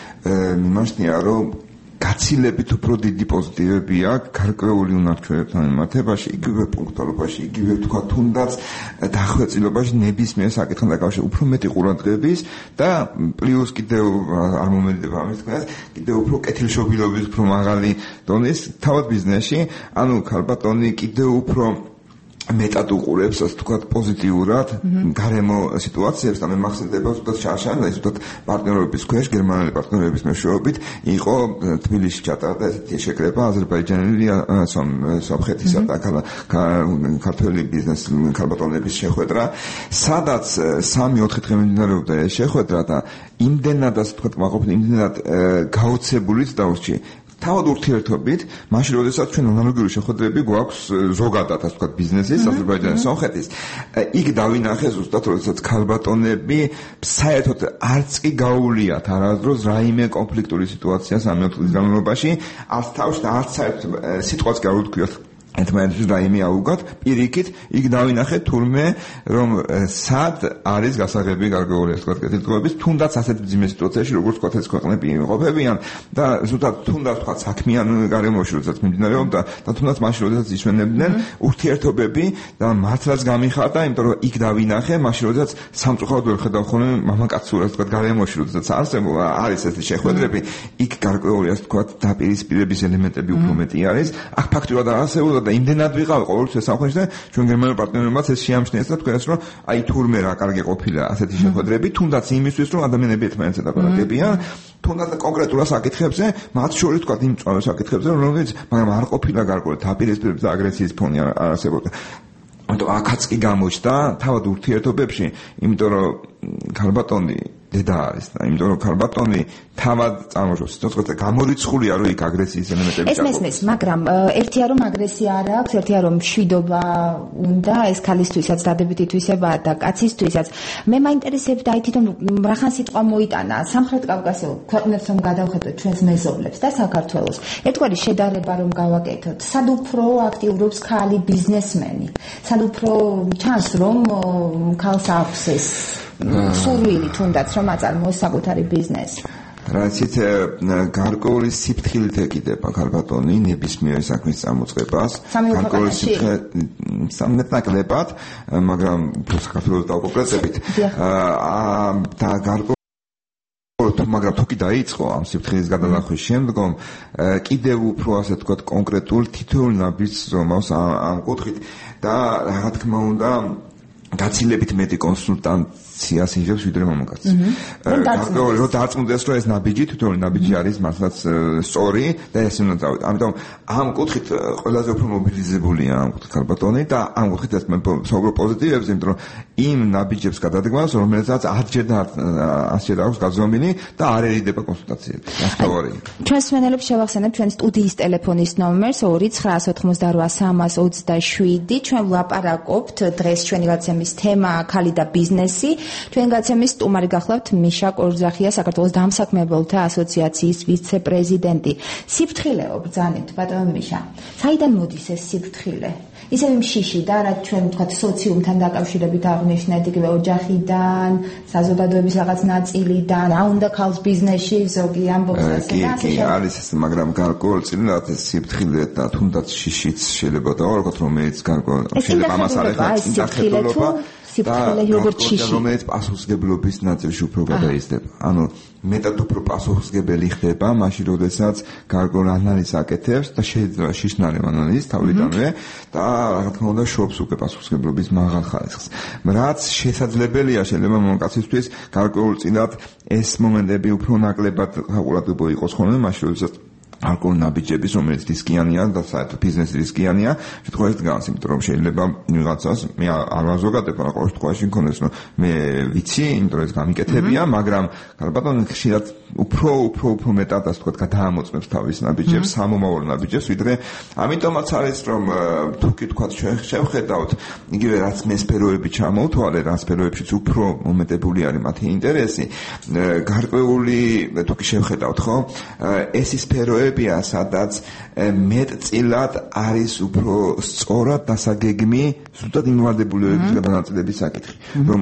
მიმაჩნია რომ გაცილებით უფრო დიდი პოზიტივები აქვს გარკვეული უნარჩვებთან მიმართებაში, იგივე პუნქტუალობაში, იგივე თქვა თუნდაც დახვეწილობაში ნებისმიერ საკითხთან დაკავშირებით უფრო მეტი ყურადღების და პლუს კიდევ არ მომედდება ამის თქმას, კიდევ უფრო კეთილშობილობის უფრო მაღალი დონის თავად ბიზნესში, ანუ ქალბატონი კიდევ უფრო მეტად უყურებს, ასე ვთქვათ, პოზიტიურად გარემო სიტუაციებს და მე მახსენდება თუნდაც შარშანა ის თუნდაც პარტნიორების ქვეშ გერმანელი პარტნიორების მეშვეობით იყო თბილისში ჩატარდა ესეთი შეკრება აზერბაიჯანელი სომხეთისა და ქართველი ბიზნეს ქალბატონების შეხვედრა, სადაც სამი-ოთხი დღე მიმდინარეობდა ეს შეხვედრა და იმდენად, ასე ვთქვათ, მაყოფილი იმდენად გაოცებულიც დაურჩი თავად ურთიერთობით, მაშინ როდესაც ჩვენ ანალოგიური შეხვედრები გვაქვს ზოგადად, ასე ვთქვათ, ბიზნესის, აზერბაიჯანის, სომხეთის, იქ დავინახე ზუსტად, როდესაც ქალბატონები საერთოდ არც კი გაუვლიათ არასდროს რაიმე კონფლიქტური სიტუაცია სამი-ოთხი დღის განმავლობაში, არც თავში და არც საერთოდ სიტყვაც კი არ უთქვიათ ერთმანეთს რაიმე აუგათ, პირიქით, იქ დავინახე თურმე, რომ სად არის გასაღები გარკვეული, ასე ვთქვათ, კეთილდღეობის, თუნდაც ასეთ მძიმე სიტუაციაში, როგორც ვთქვათ, ეს ქვეყნები იმყოფებიან და ზუსტად თუნდაც ვთქვათ, საქმიან გარემოში, როდესაც მიმდინარეობდა და თუნდაც მაშინ, როდესაც ისვენებდნენ ურთიერთობები და მათ რაც გამიხარდა, იმიტომ რომ იქ დავინახე, მაშინ, როდესაც სამწუხაროდ ვერ ხედავ ხოლმე მამაკაცურ, ასე ვთქვათ, გარემოში, როდესაც არსებობა არის ესეთი შეხვედრები, იქ გარკვეული, ასე ვთქვათ, დაპირისპირების ელემენტები უფრო მეტი არის. აქ ფაქტურად არსებობდა და იმდენად ვიყავ ყოველთვის სამხეში და ჩვენ გერმანელ პარტნიორებმაც ეს შეამჩნიეს და თქვენს რომ აი თურმე რა კარგი ყოფილა ასეთი შეხვედრები, თუნდაც იმისთვის რომ ადამიანები ერთმანეთს ელაპარაკებიან, თუნდაც კონკრეტულად საკითხებზე, მათ შორის თქვა იმ წვავ საკითხებზე, რომელიც მაგრამ არ ყოფილა გარკვეული დაპირისპირების და აგრესიის ფონი არ არსებობდა. ანუ აქაც კი გამოჩნდა თავად ურთიერთობებში, იმიტომ რომ ქალბატონი დედა არის და იმიტომ რომ ქალბატონი თავად წარმოშობს სიტყვაზე გამორიცხულია რომ იქ აგრესიის ელემენტები ეს მესმის, მაგრამ ერთია რომ აგრესია არ აქვს, ერთია რომ მშვიდობა უნდა ეს ქალისთვისაც დადებითი თვისებაა და კაცისთვისაც. მე მაინტერესებდა აი თვითონ რახან სიტყვა მოიტანა სამხრეთ კავკასიურ ქვეყნებს რომ გადავხედოთ ჩვენს მეზობლებს და საქართველოს. ერთგვარი შედარება რომ გავაკეთოთ, სად უფრო აქტიურობს ქალი ბიზნესმენი, სად უფრო ჩანს რომ ქალს აქვს ეს სურვილი თუნდაც რომ აწარმოოს საკუთარი ბიზნესი. რაცით გარკვეული სიფრთხილით ეკიდება ქალბატონი ნებისმიერ საქმის წარმოწებას, გარკვეული სიფრთხილით სამნეტნაკლებად, მაგრამ უფრო საქართველოს დავკონკრეტებით და გარკვეული მაგრამ თუ კი დაიწყო ამ სიფრთხილის გადალახვის შემდგომ კიდევ უფრო ასე ვთქვათ კონკრეტულ თითოეულ ნაბიჯს ზომავს ამ კუთხით და რა თქმა უნდა გაცილებით მეტი კონსულტაციას იღებს ვიდრე მამაკაცი. გარკვეული რომ დარწმუნდეს რომ ეს ნაბიჯი თითოეული ნაბიჯი არის მართლაც სწორი და ეს უნდა წავიდე. ამიტომ ამ კუთხით ყველაზე უფრო მობილიზებულია ამ კუთხით ქალბატონი და ამ კუთხითაც მე საუბრო პოზიტივებზე, იმიტომ რომ იმ ნაბიჯებს გადადგმავს, რომელსაც ათჯერ და ასჯერ აქვს გაზომილი და არ ერიდება კონსულტაციები. ასთავარია. ჩვენს მენელებს შევახსენებ ჩვენ სტუდიის ტელეფონის ნომერს ორი ცხრა ოცდაოთხმოცდარვა სამას ოცდაშვიდი. ჩვენ ვლაპარაკობთ დღეს ჩვენი გაცემის თემა ქალი და ბიზნესი. ჩვენ გაცემის სტუმარი გახლავთ მიშა კორძახია, საქართველოს დამსაქმებელთა ასოციაციის ვიცე-პრეზიდენტი. სიფრთხილეო ბრძანებთ, ბატონო მიშა. საიდან მოდის ეს სიფრთხილე? ისევ იმ შიში და რაც ჩვენ ვთქვათ სოციუმთან დაკავშირებით აღნიშნეთ, იგივე ოჯახიდან, საზოგადოების რაღაც ნაწილიდან, რა უნდა ქალს ბიზნესში ზოგი ამბობს ასე და ასე. კი, არის ეს, მაგრამ გარკვეულწილად ეს სიფრთხილე და თუნდაც შიშიც შეიძლება დავარქოთ, რომელიც გარკვეულ შეიძლება ამას არ ეხება წინდახედულობა სიფრთხილე როგორც შიში, რომელიც პასუხისგებლობის ნაწილში უფრო გადაიზრდება. ანუ მეტად უფრო პასუხისგებელი ხდება მაშინ, როდესაც გარკვეულ ანალიზს აკეთებს და შეიძლება შიშნარი ანალიზი თავიდანვე და რა თქმა უნდა შობს უკვე პასუხისგებლობის მაღალ ხარისხს. რაც შესაძლებელია შეიძლება მამაკაცისთვის გარკვეულწილად ეს მომენტები უფრო ნაკლებად საყურადღებო იყოს ხოლმე მაშინ, როდესაც გარკვეული ნაბიჯების, რომელიც რისკიანია და საერთოდ ბიზნესი რისკიანია, შემთხვევაში დგას, იმიტომ რომ შეიძლება ვიღაცას მე არ ვაზოგადებ, რა ყოველ შემთხვევაში მქონდეს, რომ მე ვიცი, იმიტომ რომ ეს გამიკეთებია, მაგრამ ქალბატონი ხშირად უფრო უფრო უფრო მეტად ასე ვთქვათ გადაამოწმებს თავის ნაბიჯებს, სამომავლო ნაბიჯებს, ვიდრე ამიტომაც არის, რომ თუ კი თქვათ შევხედავთ, იგივე რაც მე სფეროები ჩამოვთვალე, რა სფეროებშიც უფრო მომეტებული არის მათი ინტერესი, გარკვეული თუ კი შევხედავთ, ხო? ეს სფეროები სფეროებია, სადაც მეტწილად არის უფრო სწორად დასაგეგმი ზუსტად იმავლებულებების გადანაწილების საკითხი, რომ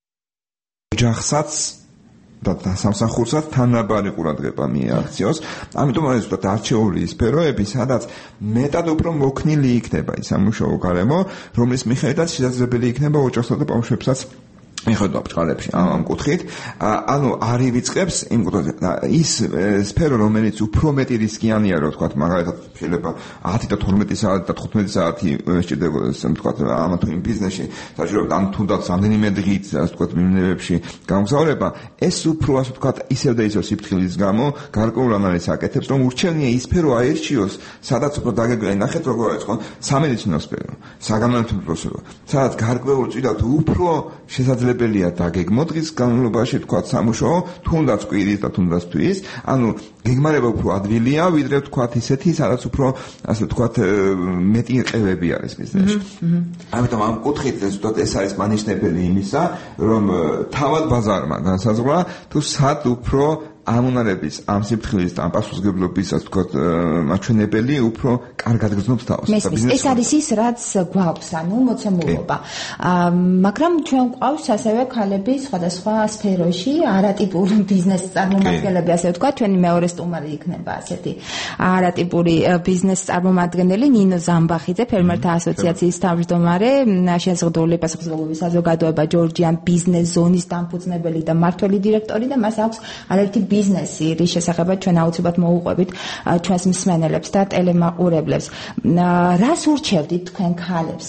ოჯახსაც და სამსახურსაც თანაბარი ყურადღება მიაქციოს. ამიტომ არის ზუსტად არჩეული სფეროები, სადაც მეტად უფრო მოქნილი იქნება ის სამუშაო გარემო, რომლის მიხედვითაც შესაძლებელი იქნება ოჯახსა და ბავშვებსაც მიხედვა ბჭყალებში ამ კუთხით, ანუ არ ივიწყებს იმ კუთხით ის სფერო, რომელიც უფრო მეტი რისკიანია, რომ ვთქვათ, მაგალითად შეიძლება ათი და თორმეტი საათი და თხუთმეტი საათი სჭირდებოდეს, ვთქვათ, ამ თუ იმ ბიზნესში, საჭიროებდა ან თუნდაც რამდენიმე დღით, ასე ვთქვათ, მიმნევებში გამგზავრება, ეს უფრო, ასე ვთქვათ, ისევ და ისევ სიფრთხილის გამო გარკვეულ ანალიზს აკეთებს, რომ ურჩევნია ის სფერო აირჩიოს, სადაც უფრო დაგეგმილი, ნახეთ როგორ არის, ხო? სამედიცინო სფერო, საგანმანათლებლო სფერო, სადაც გარკვეულ წილად უფრო შესაძლებელი ბელია დაგეგმო დღის განმავლობაში თქვათ სამუშაო, თუნდაც კვირის და თუნდაც თვის, ანუ გეგმარება უფრო ადვილია, ვიდრე თქვათ ისეთი, სადაც უფრო ასე ვთქვათ მეტი ყევები არის ბიზნესში. ამიტომ ამ კუთხით ზუსტად ეს არის მანიშნებელი იმისა, რომ თავად ბაზარმა განსაზღვრა თუ სად უფრო ამუნარების ამ სიფრთხილის და ამ პასუხისმგებლობის ასე ვთქვათ მაჩვენებელი უფრო კარგად გრძნობს თავს და ბიზნესი. ეს არის ის, რაც გვაქვს, ანუ მოცემულობა. მაგრამ ჩვენ გვყავს ასევე ქალები სხვადასხვა სფეროში, არატიპური ბიზნეს წარმომადგენლები, ასე ვთქვათ, ჩვენი მეორე სტუმარი იქნება ასეთი არატიპური ბიზნეს წარმომადგენელი ნინო ზამბახიძე, ფერმერთა ასოციაციის თავმჯდომარე, შეზღუდული პასუხისმგებლობის საზოგადოება ჯორჯიან ბიზნეს ზონის დამფუძნებელი და მმართველი დირექტორი და მას აქვს არაერთი ბიზნესი, რის შესახებაც ჩვენ აუცილებლად მოუყვებით ჩვენს მსმენელებს და ტელემაყურებლებს. რას ურჩევდით თქვენ ქალებს?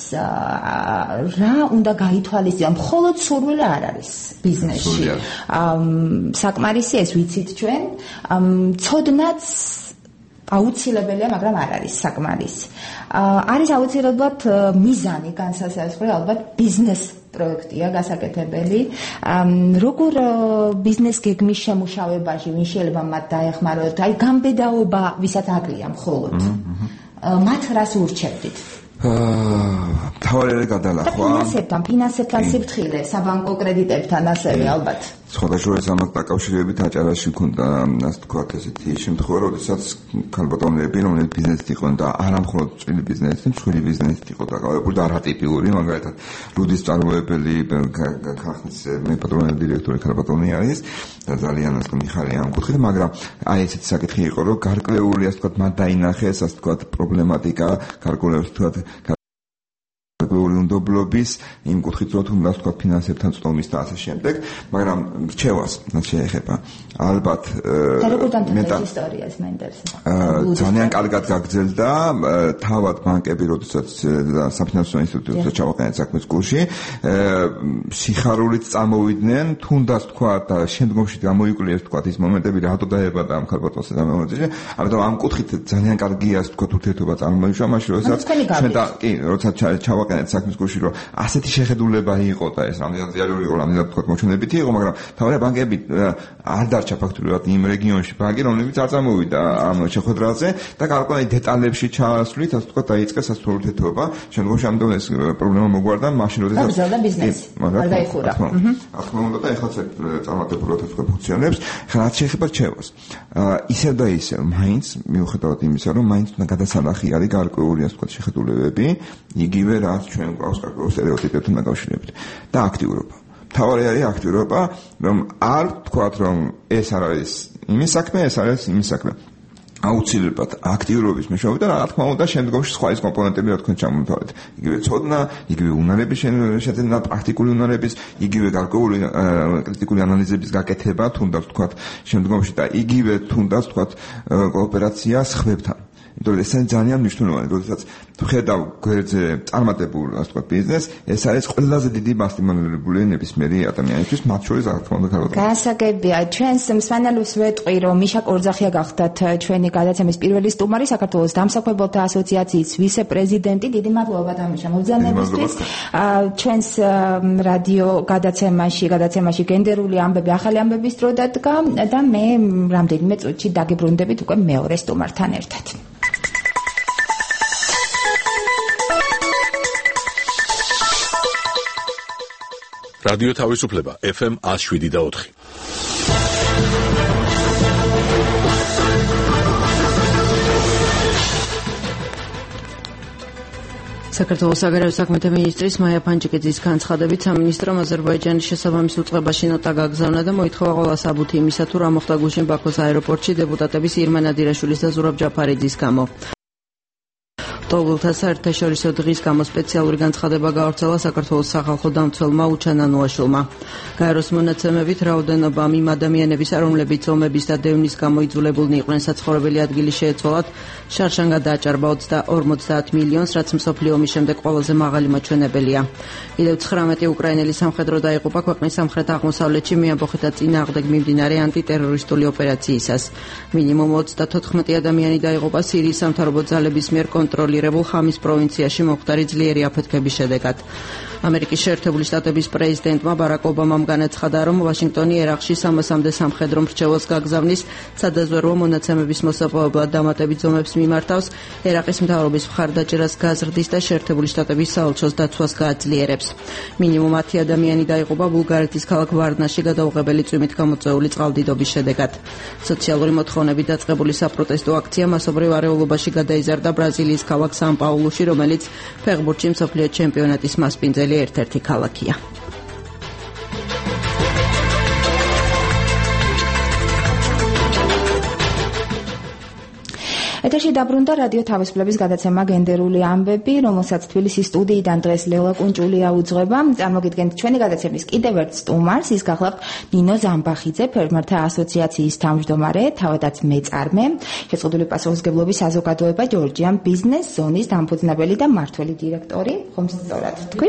რა უნდა გაითვალისწინოთ? მხოლოდ სურვილი არ არის ბიზნესში. საკმარისი ეს ვიცით ჩვენ. ცოდნაც აუცილებელია, მაგრამ არ არის საკმარისი. არის აუცილებლად მიზანი განსასაზღვრი, ალბათ ბიზნეს პროექტია გასაკეთებელი. როგორ ბიზნეს გეგმის შემუშავებაში ვინ შეიძლება მათ დაეხმაროთ? აი გამბედაობა ვისაც აკლია მხოლოდ. მათ რას ურჩევდით? თავარი გადალახვა. ფინანსებთან, ფინანსებთან სიფრთხილე, საბანკო კრედიტებთან ასევე ალბათ. სხვადასხვა ამას დაკავშირებით აჭარაში ქონდა ასე ვთქვათ ესეთი შემთხვევა, როდესაც ქალბატონები, რომლებიც ბიზნესით იყვნენ და არა მხოლოდ წილი ბიზნესით, მსხვილი ბიზნესით იყო დაკავებული და არატიპიური, მაგალითად ლუდის წარმოებელი ქარხნის მეპატრონელი დირექტორი ქალბატონი არის და ძალიან ასე მიხარია ამ კუთხით, მაგრამ აი ესეთი საკითხი იყო, რომ გარკვეული ასე ვთქვათ მათ დაინახეს ასე ვთქვათ პრობლემატიკა, გარკვეული ასე ვთქვათ გარკვეული უნდობლობის იმ კუთხით, რომ თუნდაც ვთქვათ ფინანსებთან წტომის და ასე შემდეგ, მაგრამ რჩევას შეეხება ალბათ მეტად ისტორიას მენდელს. ძალიან კარგად გაგრძელდა თავად ბანკები, როდესაც საფინანსო ინსტიტუტებში ჩავაყენეთ საქმის კურსში, სიხარულით წამოვიდნენ, თუნდაც თქვათ და შემდგომში გამოიკლიეს თქვათ ის მომენტები, რატო დაებადა ამ ქალბატონს და მომენტში, ამიტომ ამ კუთხით ძალიან კარგია თქვათ ურთიერთობა წარმოიშვა, მაშინ როდესაც ჩვენ და კი, როდესაც ჩავაყენეთ საქმის კურსში, რომ ასეთი შეხედულება იყო და ეს რამდენად რეალური იყო, რამდენად თქვათ მოჩვენებითი იყო, მაგრამ თავარი ბანკები არ დარჩა ფაქტობრივად იმ რეგიონში ბანკი, რომლებიც არ წამოვიდა ამ შეხვედრაზე და გარკვეული დეტალებში ჩასვლით, ასე ვთქვათ, დაიწყეს ასე ურთიერთობა. შემდგომში ამიტომ ეს პრობლემა მოგვარდა, მაშინ როდესაც გაგრძელდა ბიზნესი. არ დაიხურა. რა თქმა უნდა და ეხლა წარმატებულად ასე ვთქვათ ფუნქციონებს. ხა რაც შეეხება რჩევას. ისევ და ისევ, მაინც მიუხედავად იმისა, რომ მაინც უნდა გადასანახი არის გარკვეული ასე ვთქვათ შეხედულებები, იგივე რაც ჩვენ გვაქვს გარკვეულ სტერეოტიპებთან დაკავშირებით და აქტიურობა. თავარი არის აქტიურობა, რომ არ ვთქვათ, რომ ეს არ არის იმის საქმე, ეს არის იმის საქმე. აუცილებლად აქტიურობის მეშვეობით და რა თქმა უნდა შემდგომში სხვა ის კომპონენტები რა თქვენ ჩამოვთვალეთ. იგივე ცოდნა, იგივე უნარების შეძენა, პრაქტიკული უნარების, იგივე გარკვეული კრიტიკული ანალიზების გაკეთება, თუნდაც ვთქვათ შემდგომში და იგივე თუნდაც ვთქვათ კოოპერაცია სხვებთან. იმიტომ რომ ეს ძალიან მნიშვნელოვანია, როდესაც ხედავ გვერდზე წარმატებულ ასე ვთქვათ ბიზნესს, ეს არის ყველაზე დიდი მასტიმულირებული ნებისმიერი ადამიანისთვის, მათ შორის რა თქმა უნდა ქალბატონი. გასაგებია, ჩვენს მსმენელებს ვეტყვი, რომ მიშა კორძახია გახდათ ჩვენი გადაცემის პირველი სტუმარი, საქართველოს დამსაქმებელთა ასოციაციის ვიცე-პრეზიდენტი. დიდი მადლობა დამიშა მობრძანებისთვის. ჩვენს რადიო გადაცემაში, გადაცემაში გენდერული ამბები, ახალი ამბების დრო დადგა და მე რამდენიმე წუთში დაგიბრუნდებით უკვე მეორე სტუმართან ერთად. რადიო თავისუფლება ეფ ემ one oh seven და four. საქართველოს საგარეო საქმეთა მინისტრის მაია ფანჯიკიძის განცხადებით სამინისტრომ აზერბაიჯანის შესაბამის უწყებაში ნოტა გაგზავნა და მოითხოვა ყველა საბუთი იმისა, თუ რა მოხდა გუშინ ბაქოს აეროპორტში დეპუტატების ირმა ნადირაშვილის და ზურაბ ჯაფარიძის გამო. Ტოვლთა საერთაშორისო დღის გამო სპეციალური განცხადება გაავრცელა საქართველოს სახალხო დამცველმა უჩან ანუაშვილმა. გაეროს მონაცემებით რაოდენობამ იმ ადამიანების, რომლებიც ომების და დევნის გამო იძულებულნი იყვნენ საცხოვრებელი ადგილი შეეცვალათ, შარშან გადააჭარბა ორმოცდაათ მილიონს, რაც მსოფლიო ომის შემდეგ ყველაზე მაღალი მაჩვენებელია. კიდევ ცხრამეტი უკრაინელი სამხედრო დაიღუპა ქვეყნის სამხრეთ აღმოსავლეთში მეამბოხეთა წინააღმდეგ მიმდინარე ანტიტერორისტული ოპერაციისას. მინიმუმ ოცდათოთხმეტი ადამიანი დაიღუპა სირიის სამთავრობო ძალების მიერ კონტროლირებულ ხამის პროვინციაში მომხდარი ძლიერი აფეთქების შედეგად. ამერიკის შეერთებული შტატების პრეზიდენტმა ბარაკ ობამამ განაცხადა, რომ ვაშინგტონი ერაყში სამასამდე სამხედრო მრჩეველს გაგზავნის, სადაზვერვო მონაცემების მოსაპოვებლად დამატებით ზომებს მიმართავს, ერაყის მთავრობის მხარდაჭერას გაზრდის და შეერთებული შტატების საელჩოს დაცვას გააძლიერებს. მინიმუმ ათი ადამიანი დაიღუპა ბულგარეთის ქალაქ ვარნაში გადაუღებელი წვიმით გამოწვეული წყალდიდობის შედეგად. სოციალური მოთხოვნებით დაწყებული საპროტესტო აქცია მასობრივ არეულობაში გადაიზარდა ბრაზილიის ქალაქ სან-პაულუში, რომელიც ფეხბურთში მსოფლიო ჩემპიონატის მასპინძელი ერთ-ერთი ქალაქია. ეთერში დაბრუნდა რადიო თავისუფლების გადაცემა გენდერული ამბები, რომელსაც თბილისის სტუდიიდან დღეს ლელა კუნჭულია უძღვება. წარმოგიდგენთ ჩვენი გადაცემის კიდევ ერთ სტუმარს, ის გახლავთ ნინო ზამბახიძე, ფერმერთა ასოციაციის თავმჯდომარე, თავადაც მეწარმე, შეზღუდული პასუხისმგებლობის საზოგადოება ჯორჯიან ბიზნეს ზონის დამფუძნებელი და მმართველი დირექტორი, ხომ სწორად თქვი?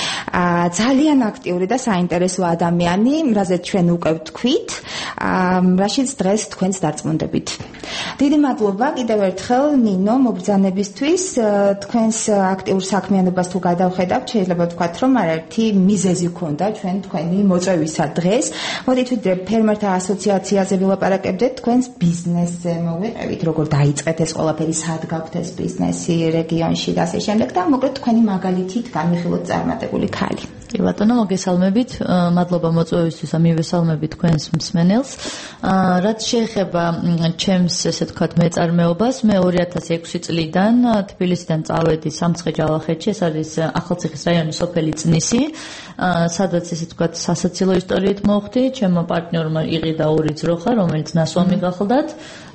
აა ძალიან აქტიური და საინტერესო ადამიანი, რაზეც ჩვენ უკვე ვთქვით, აა რაშიც დღეს თქვენს დარწმუნდებით. დიდი მადლობა კიდევ ერთხელ ნინო მობრძანებისთვის, თქვენს აქტიურ საქმიანობას თუ გადავხედავთ, შეიძლება ვთქვათ, რომ არაერთი მიზეზი ქონდა ჩვენ თქვენი მოწვევისა დღეს. მოდით ვიდრე ფერმერთა ასოციაციაზე ვილაპარაკებდეთ, თქვენს ბიზნესზე მოვიყევით, როგორ დაიწყეთ ეს ყველაფერი, სად გაქვთ ეს ბიზნესი რეგიონში და ასე შემდეგ და მოკლედ თქვენი მაგალითით განვიხილოთ წარმატებული ქალი. კი ბატონო, მოგესალმებით. მადლობა მოწვევისთვის და მივესალმებით თქვენს მსმენელს. რაც შეეხება ჩემს, ესე ვთქვათ, მეწარმეობას, მე ორი ათას ექვსი წლიდან თბილისიდან წავედი სამცხე-ჯავახეთში, ეს არის ახალციხის რაიონის სოფელი წნისი, სადაც ესე ვთქვათ, სასაცილო ისტორიით მოხვდი, ჩემო პარტნიორმა იყიდა ორი ძროხა, რომელიც ნასვამი გახლდათ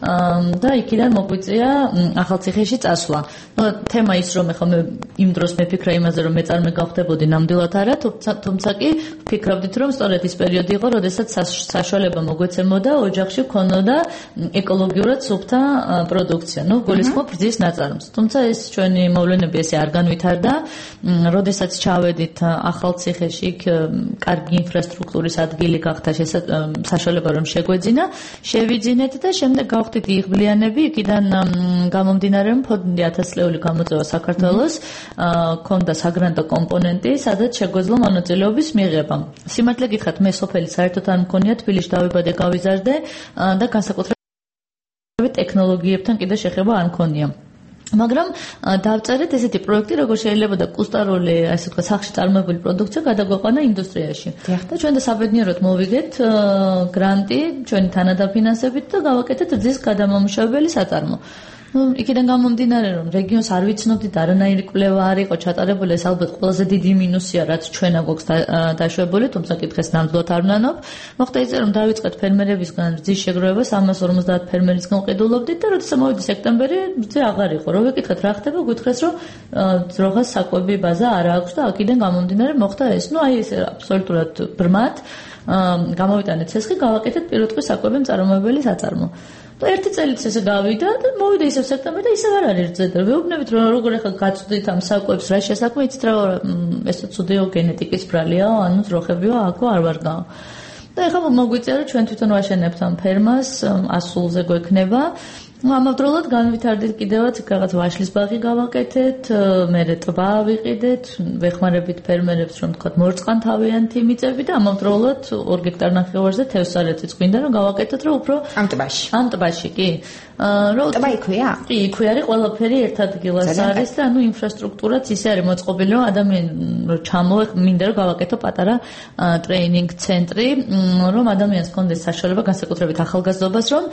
და იქიდან მოგვიწია ახალციხეში წასვლა. ნუ თემა ის რომ ეხლა მე იმ დროს მეფიქრა იმაზე რომ მეწარმე გავხდებოდი ნამდვილად არა, თუმცა კი ვფიქრობდით რომ სწორედ ის პერიოდი იყო, როდესაც საშუალება მოგვეცემოდა ოჯახში ქონოდა ეკოლოგიურად სუფთა პროდუქცია, ნუ გულისხმობ რძის ნაწარმს. თუმცა ეს ჩვენი მოვლენები ესე არ განვითარდა, როდესაც ჩავედით ახალციხეში, იქ კარგი ინფრასტრუქტურის ადგილი გახდა საშუალება რომ შეგვეძინა, შევიძინეთ და შემდეგ გავხდით იღბლიანები, იქიდან გამომდინარე რომ ფონდი ათასწლეული გამოწვევა საქართველოს, ქონდა საგრანტო კომპონენტი, სადაც შეგვეძლო მონაწილეობის მიღება. სიმართლე გითხრათ, მე სოფელი საერთოდ არ მქონია, თბილისში დავიბადე, გავიზარდე და განსაკუთრებით ტექნოლოგიებთან კიდე შეხება არ მქონია. მაგრამ დავწერეთ ესეთი პროექტი, როგორ შეიძლება და კუსტარული, ასე ვთქვათ, სახში წარმოებული პროდუქცია გადაგვეყვანა ინდუსტრიაში. და ჩვენ და საბედნიეროდ მოვიგეთ გრანტი ჩვენი თანადაფინანსებით და გავაკეთეთ რძის გადამამუშავებელი საწარმო. ნუ იქიდან გამომდინარე რომ რეგიონს არ ვიცნობდით, არანაირი კვლევა არ იყო ჩატარებული, ეს ალბათ ყველაზე დიდი მინუსია, რაც ჩვენ აგვაქვს დაშვებული, თუმცა კითხეს ნამდვილად არ ვნანობ. მოხდა ისე რომ დავიწყეთ ფერმერებისგან რძის შეგროვებას, ამას ორმოცდაათ ფერმერისგან ვყიდულობდით და როდესაც მოვიდი სექტემბერი, რძე აღარ იყო. რო ვეკითხეთ რა ხდება, გითხრეს რომ ძროხას საკვები ბაზა არ აქვს და აქედან გამომდინარე მოხდა ეს. ნუ აი ეს აბსოლუტურად ბრმად გამოვიტანეთ ცეცხლი, გავაკეთეთ პირუტყვის საკვები მწარმოებელი საწარმო. ერთი წელიც ესე გავიდა და მოვიდა ისევ სექტემბერში და ისევ არ არის რძე და ვეუბნებით რომ როგორ ახლა გაწვდით ამ საკვებს რა შესაქმე, იცით რა ესე ცუდიო გენეტიკის ბრალია, ანუ ძროხებიო აქო არ ვარგაო. და ახლა მოგვიწია რომ ჩვენ თვითონ ვაშენებთ ამ ფერმას, ასულზე გვექნება. ამავდროულად განვითარდით კიდევაც რაღაც ვაშლის ბაღი გავაკეთეთ, მერე ტბა ვიყიდეთ, ვეხმარებით ფერმერებს რომ თქვა მორწყანთავიანთი მიწები და ამავდროულად ორ გექტარ ნახევარზე თევზსარეთიც გვინდა რომ გავაკეთოთ, რომ უფრო ამ ტბაში. ამ ტბაში კი. რომ ტბა იქვეა? კი, იქვე არის ყველაფერი ერთ ადგილას არის და ანუ ინფრასტრუქტურაც ისე არის მოწყობილი, რომ ადამიანი რომ ჩამოვე, მინდა რომ გავაკეთო პატარა ტრეინინგ ცენტრი, რომ ადამიანს კონდეს საშუალება განსაკუთრებით ახალგაზრდობას, რომ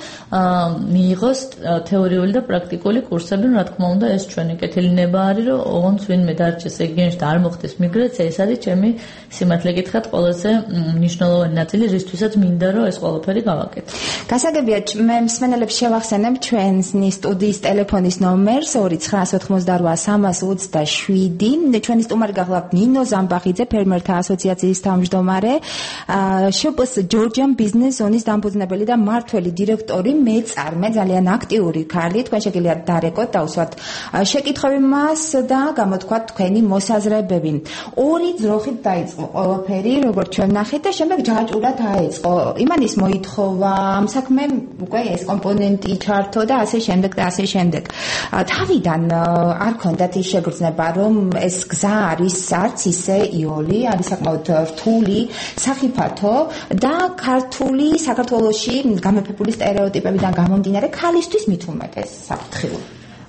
მიიღოს თეორიული და პრაქტიკული კურსები, რა თქმა უნდა, ეს ჩვენი კეთილი ნება არის, რომ ოღონდ ვინმე დარჩეს რეგიონში და არ მოხდეს მიგრაცია, ეს არის ჩემი სიმართლე გითხრათ ყველაზე მნიშვნელოვანი ნაწილი, რისთვისაც მინდა რომ ეს ყველაფერი გავაკეთო. გასაგებია, მე მსმენელებს შევახსენებ ჩვენი სტუდიის ტელეფონის ნომერს ორი ცხრა ოთხმოცდარვა სამას ოცდაშვიდი. ჩვენი სტუმარი გახლავთ ნინო ზამბახიძე, ფერმერთა ასოციაციის თავმჯდომარე, შპს ჯორჯიან ბიზნეს ზონის დამფუძნებელი და მმართველი დირექტორი, მეწარმე, ძალიან აქტიური ქალი. თქვენ შეგიძლიათ დარეკოთ, დავსვათ შეკითხვები მას და გამოთქვათ თქვენი მოსაზრებები. ორი ძროხით დაიწყო ყველაფერი, როგორც ჩვენ ნახეთ და შემდეგ ჯაჭვურად დაიწყო. იმანის მოითხოვა ამ საქმემ უკვე ეს კომპონენტი ჩართო და ასე შემდეგ და ასე შემდეგ. თავიდან არ ქონდათ ის შეგრძნება, რომ ეს გზა არის არც ისე იოლი, არის საკმაოდ რთული, სახიფათო და ქართული საქართველოში გამეფებული სტერეოტიპებიდან გამომდინარე ქალისთვის მით უმეტეს საფრთხილო.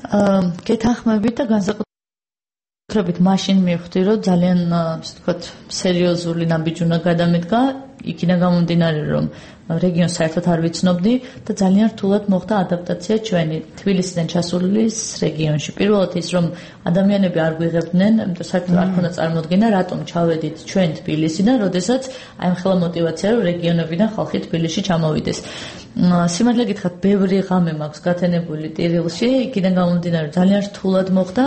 გეთანხმებით და განსაკუთრებით მაშინ მივხვდი, რომ ძალიან ასე ვთქვათ, სერიოზული ნაბიჯი უნდა გადამედგა, იქიდან გამომდინარე, რომ რეგიონს საერთოდ არ ვიცნობდი და ძალიან რთულად მოხდა ადაპტაცია ჩვენი თბილისიდან ჩასულის რეგიონში. პირველად ის, რომ ადამიანები არ გვიღებდნენ, იმიტომ საერთოდ არ ქონდა წარმოდგენა, რატომ ჩავედით ჩვენ თბილისიდან, როდესაც აი ამ ხელა мотиваცია, რომ რეგიონებიდან ხალხი თბილისში ჩამოვიდეს. სიმართლე გითხრათ, ბევრი ღამე მაქვს გათენებული ტირილში, იქიდან გამომდინარე, ძალიან რთულად მოხდა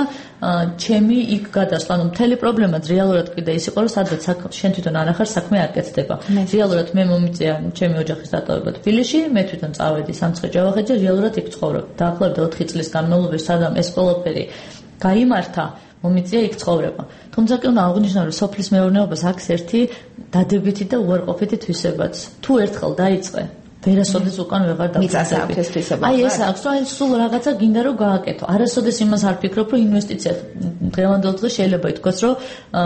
ჩემი იქ გადასვლა. ანუ მთელი პრობლემა რეალურად კიდე ის იყო, რომ სადღაც შენ თვითონ არ ახარ საქმე არ კეთდება. რეალურად მე მომიწია ჩემი ოჯახის დატოვება თბილისში, მე თვითონ წავედი სამცხე-ჯავახეთში, რეალურად იქ ცხოვრობ. დაახლოებით ოთხი წლის განმავლობაში სადამ ეს ყველაფერი გაიმართა, მომიწია იქ ცხოვრება. თუმცა კი უნდა აღნიშნო, რომ სოფლის მეურნეობას აქვს ერთი დადებითი და უარყოფითი თვისებაც. თუ ერთხელ დაიწყე ვერასოდეს უკან ვეღარ დავწერდი. აი ეს აქვს, აი სულ რაღაცა გინდა რომ გააკეთო. არასოდეს იმას არ ფიქრობ, რომ ინვესტიცია დღევანდელ დღეს შეიძლება ითქვას, რომ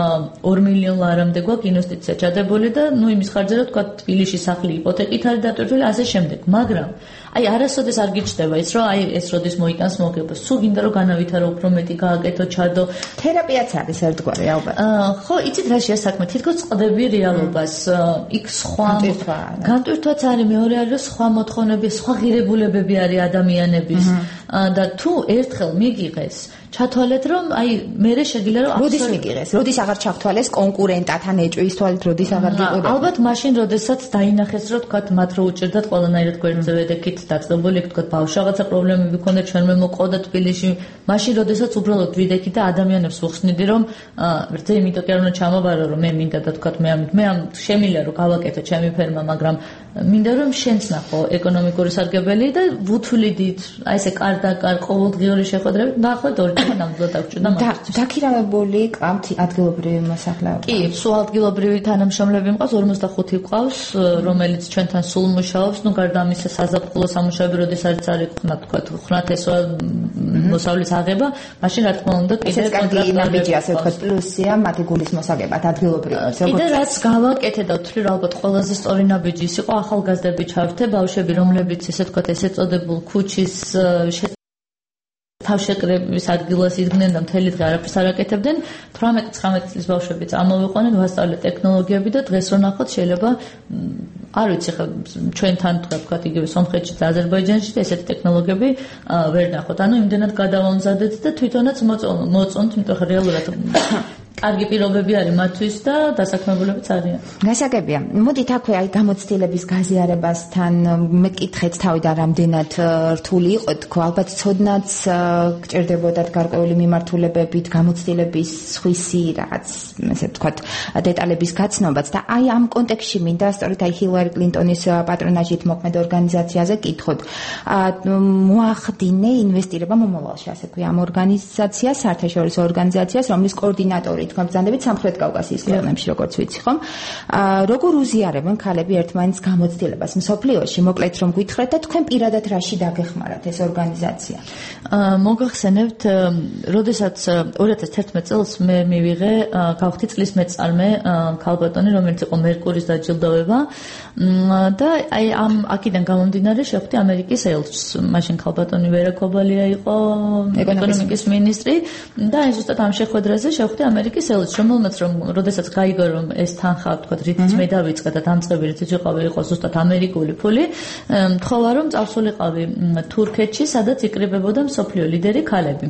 ორ მილიონ ლარამდე გვაქვს ინვესტიცია ჩადებული და ნუ იმის ხარჯზე რომ თქვა თბილისში სახლი იპოთეკით არის დატვირთული, ასე შემდეგ. მაგრამ აი არასოდეს არ გიჩნდება ის, რომ აი ეს როდის მოიტანს მოგებას. სულ გინდა რომ განავითარო, უფრო მეტი გააკეთო, ჩადო. თერაპიაც არის ერთგვარი ალბათ. ხო, იცით რა შეა საქმე, თითქოს წყვდები რეალობას. იქ სხვა განტვირთვაც არის, მეორე არის სხვა მოთხოვნები, სხვა ღირებულებები არის ადამიანების და თუ ერთხელ მიგიღეს ჩათვალეთ, რომ აი მე შეგიძლია რომ როდის მიგიღეს? როდის აღარ ჩავთვალეს კონკურენტად ან ეჭვის თვალით როდის აღარ გიყურებთ? ალბათ მაშინ, როდესაც დაინახეს, რომ თქვა მათ რო უჭირდათ ყველანაირად გვერდზე ვედექით დაწყებული, თქვა ბავშვ რაღაცა პრობლემები ქონდა, ჩვენ მე მოყოდა თბილისში, მაშინ, როდესაც უბრალოდ ვიდექით და ადამიანებს ვუხსნიდი, რომ რძე იმიტომ კი არ უნდა ჩამოვარო, რომ მე მინდა და თქვა მე ამით მე ამ შემიძლია რომ გავაკეთო ჩემი ფერმა, მაგრამ მინდა რომ შენც ნახო ეკონომიკური სარგებელი და ვუთვლიდით, აი ესე კარდაკარ ყოველდღიური შეხვედრები, დაახლოებით ორი წელი ნამდვილად აღჭირდა მაგისთვის. დაქირავებული ყავთ ადგილობრივი მოსახლეობა? კი, სულ ადგილობრივი თანამშრომლები მყავს, ორმოცდახუთი ყავს, რომელიც ჩვენთან სულ მუშაობს, ნუ გარდა ამისა საზაფხულო სამუშაოები, როდის არის არის ხნათ თქვა, ხნათ ესვა მოსავლის აღება, მაშინ რა თქმა უნდა კიდე კონტრაქტი ნაბიჯი ასე ვთქვათ, პლუსია მათი გულის მოსაგებად ადგილობრივებს. კიდე რაც გავაკეთე და ვთვლი, რომ ალბათ ყველაზე სწორი ნაბიჯი ის იყო ახალგაზრდები ჩავრთე, ბავშვები, რომლებიც ესე ვთქვათ, ესე წოდებულ ქუჩის თავშეკრების ადგილას იდგნენ და მთელი დღე არაფერს არ აკეთებდნენ. თვრამეტი ცხრამეტი წლის ბავშვები წამოვიყვანენ, ვასწავლეთ ტექნოლოგიები და დღეს რო ნახოთ შეიძლება არ ვიცი ხა ჩვენთან თქვა იგივე სომხეთში და აზერბაიჯანში და ესეთი ტექნოლოგიები ვერ ნახოთ. ანუ იმდენად გადავამზადეთ და თვითონაც მოწონთ, იმიტომ რომ რეალურად კარგი პირობები არის მათთვის და დასაქმებულებიც არიან. გასაგებია. მოდით აქვე აი გამოცდილების გაზიარებასთან მეკითხეთ თავიდან რამდენად რთული იყო თქვა, ალბათ ცოდნაც გჭირდებოდათ გარკვეული მიმართულებებით, გამოცდილების სხვისი რაღაც, ესე ვთქვათ, დეტალების გაცნობაც და აი ამ კონტექსტში მინდა სწორედ აი ჰილარი კლინტონის პატრონაჟით მოქმედ ორგანიზაციაზე კითხოთ. მოახდინე ინვესტირება მომავალში, ასე ვქვია, ამ ორგანიზაციას, საერთაშორისო ორგანიზაციას, რომლის კოორდინატორი თქვენ ბრძანდებით სამხრეთ კავკასიის ქვეყნებში, როგორც ვიცი, ხომ? აა როგორ უზიარებენ ქალები ერთმანეთს გამოცდილებას მსოფლიოში? მოკლედ რომ გითხრათ და თქვენ პირადად რაში დაგეხმარათ ეს ორგანიზაცია? აა მოგახსენებთ, როდესაც ორი ათას თერთმეტ წელს მე მივიღე გავხდი წლის მეწარმე ქალბატონი, რომელიც იყო მერკურის დაჯილდოვება და აი ამ აქედან გამომდინარე შევხვდი ამერიკის ელჩს. მაშინ ქალბატონი ვერა კობალია იყო ეკონომიკის მინისტრი და აი ზუსტად ამ შეხვედრაზე შევხვდი ამერიკის ელჩს, რომელმაც რომ როდესაც გაიგო რომ ეს თანხა თქვა რითიც მე დავიწყე და დამწყები რითიც ვიყავი იყო ზუსტად ამერიკული ფული, თხოვა რომ წავსულიყავი თურქეთში, სადაც იკრიბებოდა მსოფლიო ლიდერი ქალები.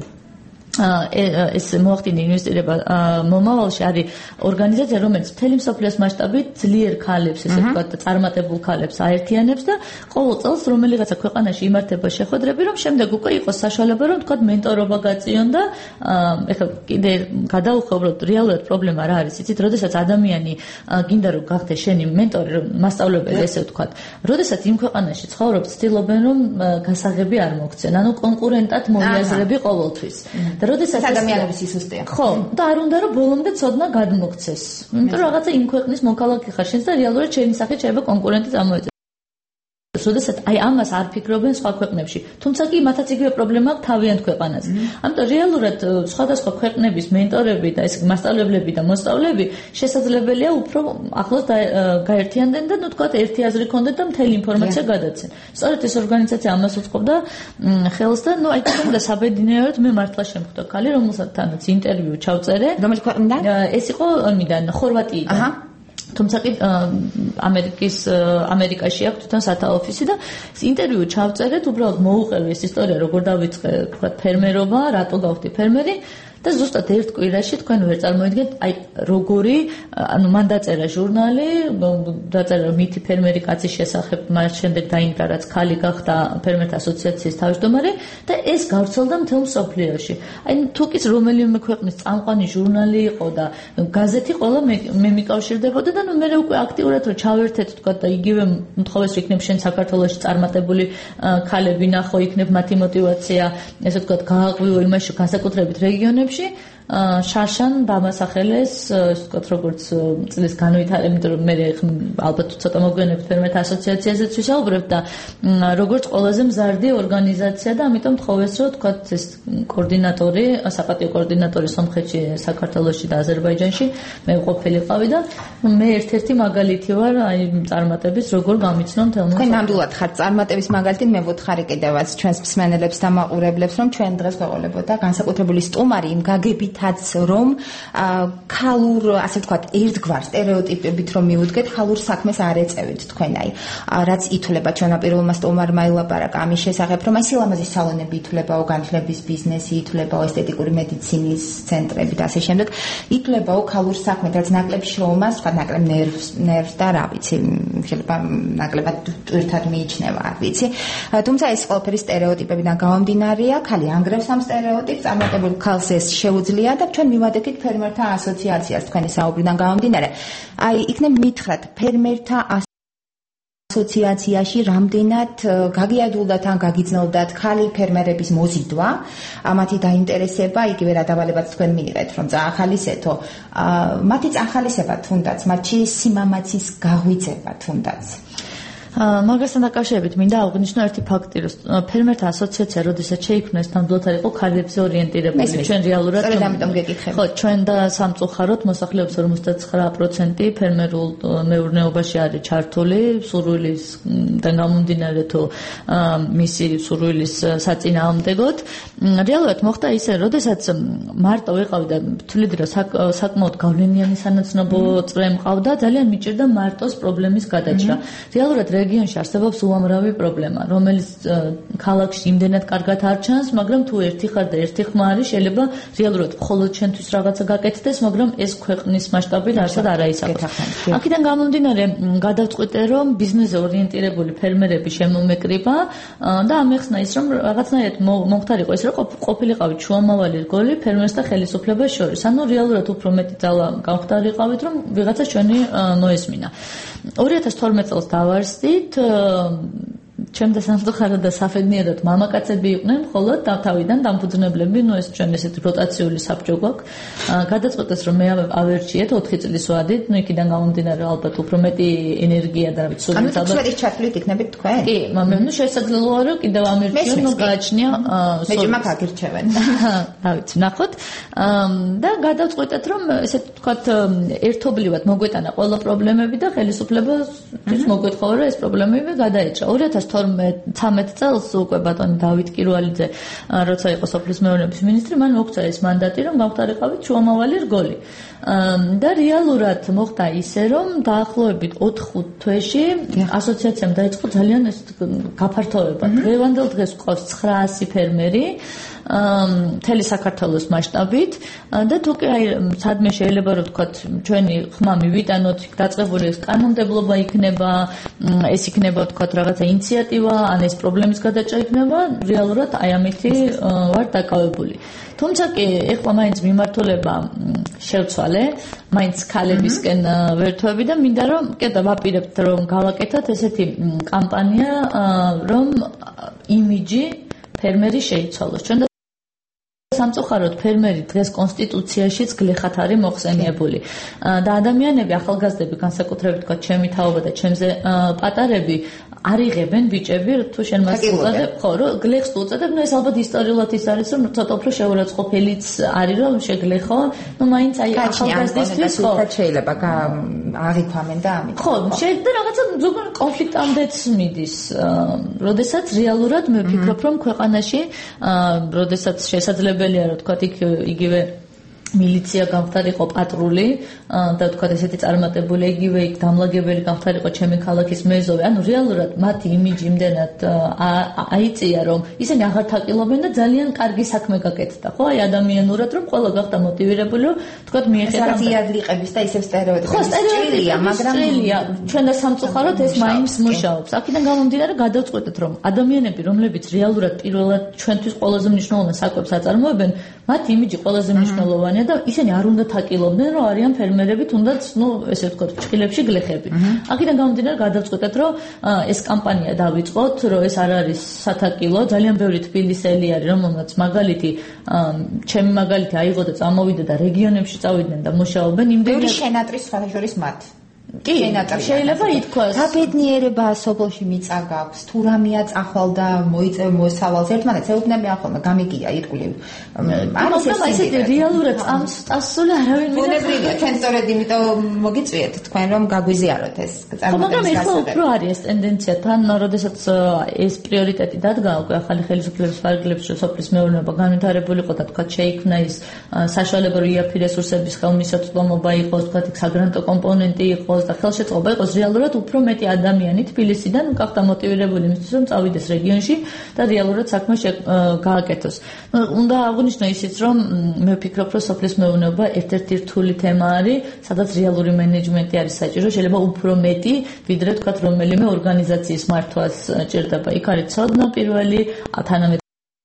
ეს მოახდინე ინვესტირება მომავალში არის ორგანიზაცია, რომელიც მთელი მსოფლიოს მასშტაბით ძლიერ ქალებს, ესე ვთქვათ, წარმატებულ ქალებს აერთიანებს და ყოველ წელს რომელიღაცა ქვეყანაში იმართება შეხვედრები, რომ შემდეგ უკვე იყოს საშუალება, რომ ვთქვათ, მენტორობა გაწიონ და ეხლა კიდე გადავუხევროთ რეალურად პრობლემა რა არის, იცით, როდესაც ადამიანი გინდა რომ გახდეს შენი მენტორი, რომ მასწავლებელი, ესე ვთქვათ, როდესაც იმ ქვეყანაში ცხოვრობს, ცდილობენ რომ გასაღები არ მოგცენ, ანუ კონკურენტად მოიაზრები ყოველთვის. როდესაც ადამიანების სისტემა. ხო, და არ უნდა რომ ბოლომდე ცოდნა გადმოგცეს. იმიტომ რომ რაღაცა იმ ქვეყნის მოქალაქე ხარ შენ და რეალურად შენი სახით შეიძლება კონკურენტი წამოეწეს. როდესაც აი ამას არ ფიქრობენ სხვა ქვეყნებში. თუმცა კი მათაც იგივე პრობლემა აქვს თავიანთ ქვეყანაზე. ამიტომ რეალურად სხვადასხვა ქვეყნების მენტორები და ესე მასწავლებლები და მოსწავლეები შესაძლებელია უფრო ახლოს გაერთიანდნენ და ნუ თქვათ ერთი აზრი ქონდეთ და მთელი ინფორმაცია გადაცენ. სწორედ ეს ორგანიზაცია ამას უწყობდა ხელს და ნუ აი თქონდა საბედნიეროდ მე მართლა შემხვდა ქალი, რომელსაც ინტერვიუ ჩავწერე. რომელი ქვეყნიდან? ეს იყო ამიდან ხორვატიიდან. აჰა. თუმცა კი ამერიკის ამერიკაში აქვს თვითონ სათა ოფისი და ინტერვიუ ჩავწერეთ, უბრალოდ მოუყევი ეს ისტორია, როგორ დავიწყე, თქვა ფერმერობა, რატო გავხდი ფერმერი და ზუსტად ერთ კვირაში თქვენ ვერ წარმოიდგენთ, აი როგორი, ანუ მან დაწერა ჟურნალი, დაწერა მითი ფერმერი კაცის შესახებ, მას შემდეგ დაინგრა რაც ქალი გახდა ფერმერთა ასოციაციის თავმჯდომარე და ეს გავრცელდა მთელ მსოფლიოში. აი თუ კი რომელიმე ქვეყნის წამყვანი ჟურნალი იყო და გაზეთი ყველა მე მიკავშირდებოდა და ნუ მე უკვე აქტიურად რომ ჩავერთეთ, თქვა და იგივე მთხოვეს რომ იქნებ შენ საქართველოში წარმატებული ქალები ნახო, იქნებ მათი мотиваცია, ესე ვთქვათ, გააღვიო იმაში განსაკუთრებით რეგიონებში შარშან დამასახელეს, ასე ვთქვათ, როგორც წლის განვითარება, იმიტომ რომ მე ალბათ ცოტა მოგვიანებით ფერმერთა ასოციაციაზეც ვისაუბრებ და როგორც ყველაზე მზარდი ორგანიზაცია და ამიტომ თხოვეს რომ ვთქვათ ეს კოორდინატორი, საპატიო კოორდინატორი სომხეთში, საქართველოში და აზერბაიჯანში მე ყოფილიყავი და მე ერთ-ერთი მაგალითი ვარ აი წარმატების როგორ გამიცნო მთელ მოსახლეობას. თქვენ ნამდვილად ხართ წარმატების მაგალითი, მე ვუთხარი კიდევაც ჩვენს მსმენელებს და მაყურებლებს, რომ ჩვენ დღეს გვეყოლებოდა განსაკუთრებული სტუმარი იმ გაგებით რომ ქალურ, ასე ვთქვათ, ერთგვარ სტერეოტიპებით რომ მივუდგეთ, ქალურ საქმეს არ ეწევით თქვენ აი, რაც ითვლება ჩვენმა პირველმა სტუმარმა ილაპარაკა ამის შესახებ, რომ აი სილამაზის სალონები ითვლებაო, განათლების ბიზნესი ითვლებაო, ესთეტიკური მედიცინის ცენტრები და ასე შემდეგ, ითვლებაო ქალურ საქმედ, რაც ნაკლებ შრომას, ვთქვათ, ნაკლებ ნერვს, ნერვს და რა ვიცი, შეიძლება ნაკლებად ტვირთად მიიჩნევა, არ ვიცი. თუმცა ეს ყველაფერი სტერეოტიპებიდან გამომდინარეა, ქალი ანგრევს ამ სტერეოტიპს, წარმატებულ ქალს ეს შეუძლია და ჩვენ მივადექით ფერმერთა ასოციაციას თქვენი საუბრიდან გამომდინარე. აი, იქნებ მითხრათ, ფერმერთა ასოციაციაში რამდენად გაგიადულდათ ან გაგიძნელდათ ქალი ფერმერების მოზიდვა, მათი დაინტერესება, იგივე რა დავალებაც თქვენ მიიღეთ, რომ წაახალისეთო, მათი წახალისება თუნდაც, მათი სიმამაცის გაღვიძება თუნდაც. მაგასთან დაკავშირებით მინდა აღვნიშნო ერთი ფაქტი, რომ ფერმერთა ასოციაცია, როდესაც შეიქმნა, ეს ნამდვილად იყო ქალებზე ორიენტირებული. ჩვენ რეალურად ხო, ჩვენ და სამწუხაროდ მოსახლეობის ორმოცდათსცხრა პროცენტი ფერმერულ მეურნეობაში არის ჩართული, სურვილისგან გამომდინარე თუ მისი სურვილის საწინააღმდეგოდ. რეალურად მოხდა ისე, როდესაც მარტო ვიყავი და თვლიდი, რომ საკმაოდ გავლენიანი სანაცნობო წრე მყავდა, ძალიან მიჭირდა მარტოს პრობლემის გადაჭრა. რეალურად რეგიონში არსებობს უამრავი პრობლემა, რომელიც ქალაქში იმდენად კარგად არ ჩანს, მაგრამ თუ ერთი ხარ და ერთი ხმა არის, შეიძლება რეალურად მხოლოდ ჩვენთვის რაღაცა გაკეთდეს, მაგრამ ეს ქვეყნის მასშტაბით არსად არ აისახოს. აქედან გამომდინარე, გადავწყვიტე, რომ ბიზნესზე ორიენტირებული ფერმერები შემომეკრიბა და ამეხსნა ის, რომ რაღაცნაირად მომხდარიყო ეს, რომ ყოფილიყავი შუამავალი რგოლი ფერმერს და ხელისუფლებას შორის. ანუ რეალურად უფრო მეტი ძალა გამხდარიყავით, რომ ვიღაცა ჩვენი მოესმინა. ორი ათას თორმეტ წელს დავარსდით, ჩემდა სამწუხაროდ და საფედნიეროდ მამაკაცები იყვნენ, ხოლო თავიდან დამფუძნებლები, ну ეს ჩვენ ესეთი როტაციული საბჭო გვაქვს. გადაწყვეტეს რომ მე ავერჩიეთ ოთხი წლის ვადით, ну იქიდან გამომდინარე ალბათ უფრო მეტი ენერგია და ვიცი ანუ თქვენი ჩათვლით იქნებით თქვენ? კი, მაგრამ ну შესაძლოა რომ კიდევ ამერჩიო, ну გააჩნია მე ჯმა გაგირჩევენ. რა ვიცი, ნახოთ. და გადაწყვეტეთ რომ ესე ვთქვათ ერთობლივად მოგვეტანა ყველა პრობლემები და ხელისუფლებას მოგვეთხოვა რომ ეს პრობლემები გადაეჭრა. ორი ათას თორმეტ წელს უკვე ბატონი დავით კირვალიძე როცა იყო სოფლის მეურნეობის მინისტრი, მან მოგვცა ეს მანდატი რომ გავხდარიყავით შუამავალი რგოლი. და რეალურად მოხდა ისე რომ დაახლოებით ოთხ-ხუთ თვეში ასოციაციამ დაიწყო ძალიან ეს გაფართოება. დღევანდელ დღეს გვყავს ცხრაასი ფერმერი მთელი საქართველოს მასშტაბით და თუ კი აი სადმე შეიძლება რომ ვთქვათ ჩვენი ხმა მივიტანოთ დაწყებული ეს კანონმდებლობა იქნება ეს იქნება ვთქვათ რაღაცა ინიციატივა ან ეს პრობლემის გადაჭრა იქნება რეალურად აი ამითი ვარ დაკავებული თუმცა კი ეხლა მაინც მიმართულება შევცვალე მაინც ქალებისკენ ვერთვები და მინდა რომ კიდე ვაპირებთ რომ გავაკეთოთ ესეთი კამპანია რომ იმიჯი ფერმერი შეიცვალოს ჩვენ სამწუხაროდ ფერმერი დღეს კონსტიტუციაშიც გლეხად არის მოხსენიებული და ადამიანები ახალგაზრდები განსაკუთრებით თქვა ჩემი თაობა და ჩემზე პატარები არიღებენ ბიჭები თუ შენ მას უწოდებ ხო რომ გლეხს უწოდებ ნუ ეს ალბათ ისტორიულად ის არის რომ ცოტა უფრო შეურაცხყოფელიც არის რომ შეგლეხო ნუ მაინც აი ახალგაზრდისთვის ხო შეიძლება აღიქვამენ და ამით ხო შეიძლება რაღაცა ზოგადად კონფლიქტამდეც მიდის როდესაც რეალურად მე ვფიქრობ რომ ქვეყანაში როდესაც შესაძლებელია რომ თქვა იქ იგივე მილიცია გამხდარიყო პატრული და თქვა ესეთი წარმატებული იგივე იქ დამლაგებელი გამხდარიყო ჩემი ქალაქის მეზობე ანუ რეალურად მათი იმიჯი იმდენად აიწია რომ ისინი აღარ თაკილობენ და ძალიან კარგი საქმე გაკეთდა ხო აი ადამიანურად რომ ყველა გახდა მოტივირებული რომ თქვა მიეხედა იარლიყების და ისევ სტერეოტიპები ხო სტერეოტიპია მაგრამ ჩვენ და სამწუხაროდ ეს მაინც მუშაობს აქედან გამომდინარე გადავწყვეტეთ რომ ადამიანები რომლებიც რეალურად პირველად ჩვენთვის ყველაზე მნიშვნელოვან საკვებს აწარმოებენ მათი იმიჯი ყველაზე მნიშვნელოვანია და ისინი არ უნდა თაკილობდნენ რომ არიან ფერმერები თუნდაც ნუ ესე ვთქვათ ჭყილებში გლეხები. აქედან გამომდინარე გადავწყვეტეთ რომ ეს კამპანია დავიწყოთ რომ ეს არ არის სათაკილო ძალიან ბევრი თბილისელი არის რომელმაც მაგალითი ჩემი მაგალითი აიღო და წამოვიდა და რეგიონებში წავიდნენ და მუშაობენ იმდენი ბევრი შენატრის სხვადასხვა მათ კი შეიძლება ითქვას გაბედნიერება სოფელში მიწა გაქვს თუ რამეა წახვალ და მოიწევ მოსავალს ერთმანეთს ეუბნები ახლა გამიგია ირგვლივ არის ესეთი რეალურად წამსული არავინ ბუნებრივია ჩვენ სწორედ იმიტომ მოგიწვიეთ თქვენ რომ გაგვიზიაროთ ეს წარმოდგენა მაგრამ ეხლა უფრო არის ეს ტენდენცია თან როდესაც ეს პრიორიტეტი დადგა უკვე ახალი ხელისუფლების ფარგლებში რომ სოფლის მეურნეობა განვითარებულიყო და თქვა შეიქმნა ის საშუალება რომ იაფი რესურსების ხელმისაწვდომობა იყოს თქვა იქ საგრანტო კომპონენტი იყოს და ხელშეწყობა იყოს რეალურად უფრო მეტი ადამიანი თბილისიდან გახდა მოტივირებული იმისთვის რომ წავიდეს რეგიონში და რეალურად საქმე გააკეთოს. უნდა აღნიშნო ისიც რომ მე ვფიქრობ რომ სოფლის მეურნეობა ერთ-ერთი რთული თემა არის, სადაც რეალური მენეჯმენტი არის საჭირო, შეიძლება უფრო მეტი ვიდრე თქვა რომელიმე ორგანიზაციის მართვას ჭირდება. იქ არის ცოდნა პირველი, თანამედროვე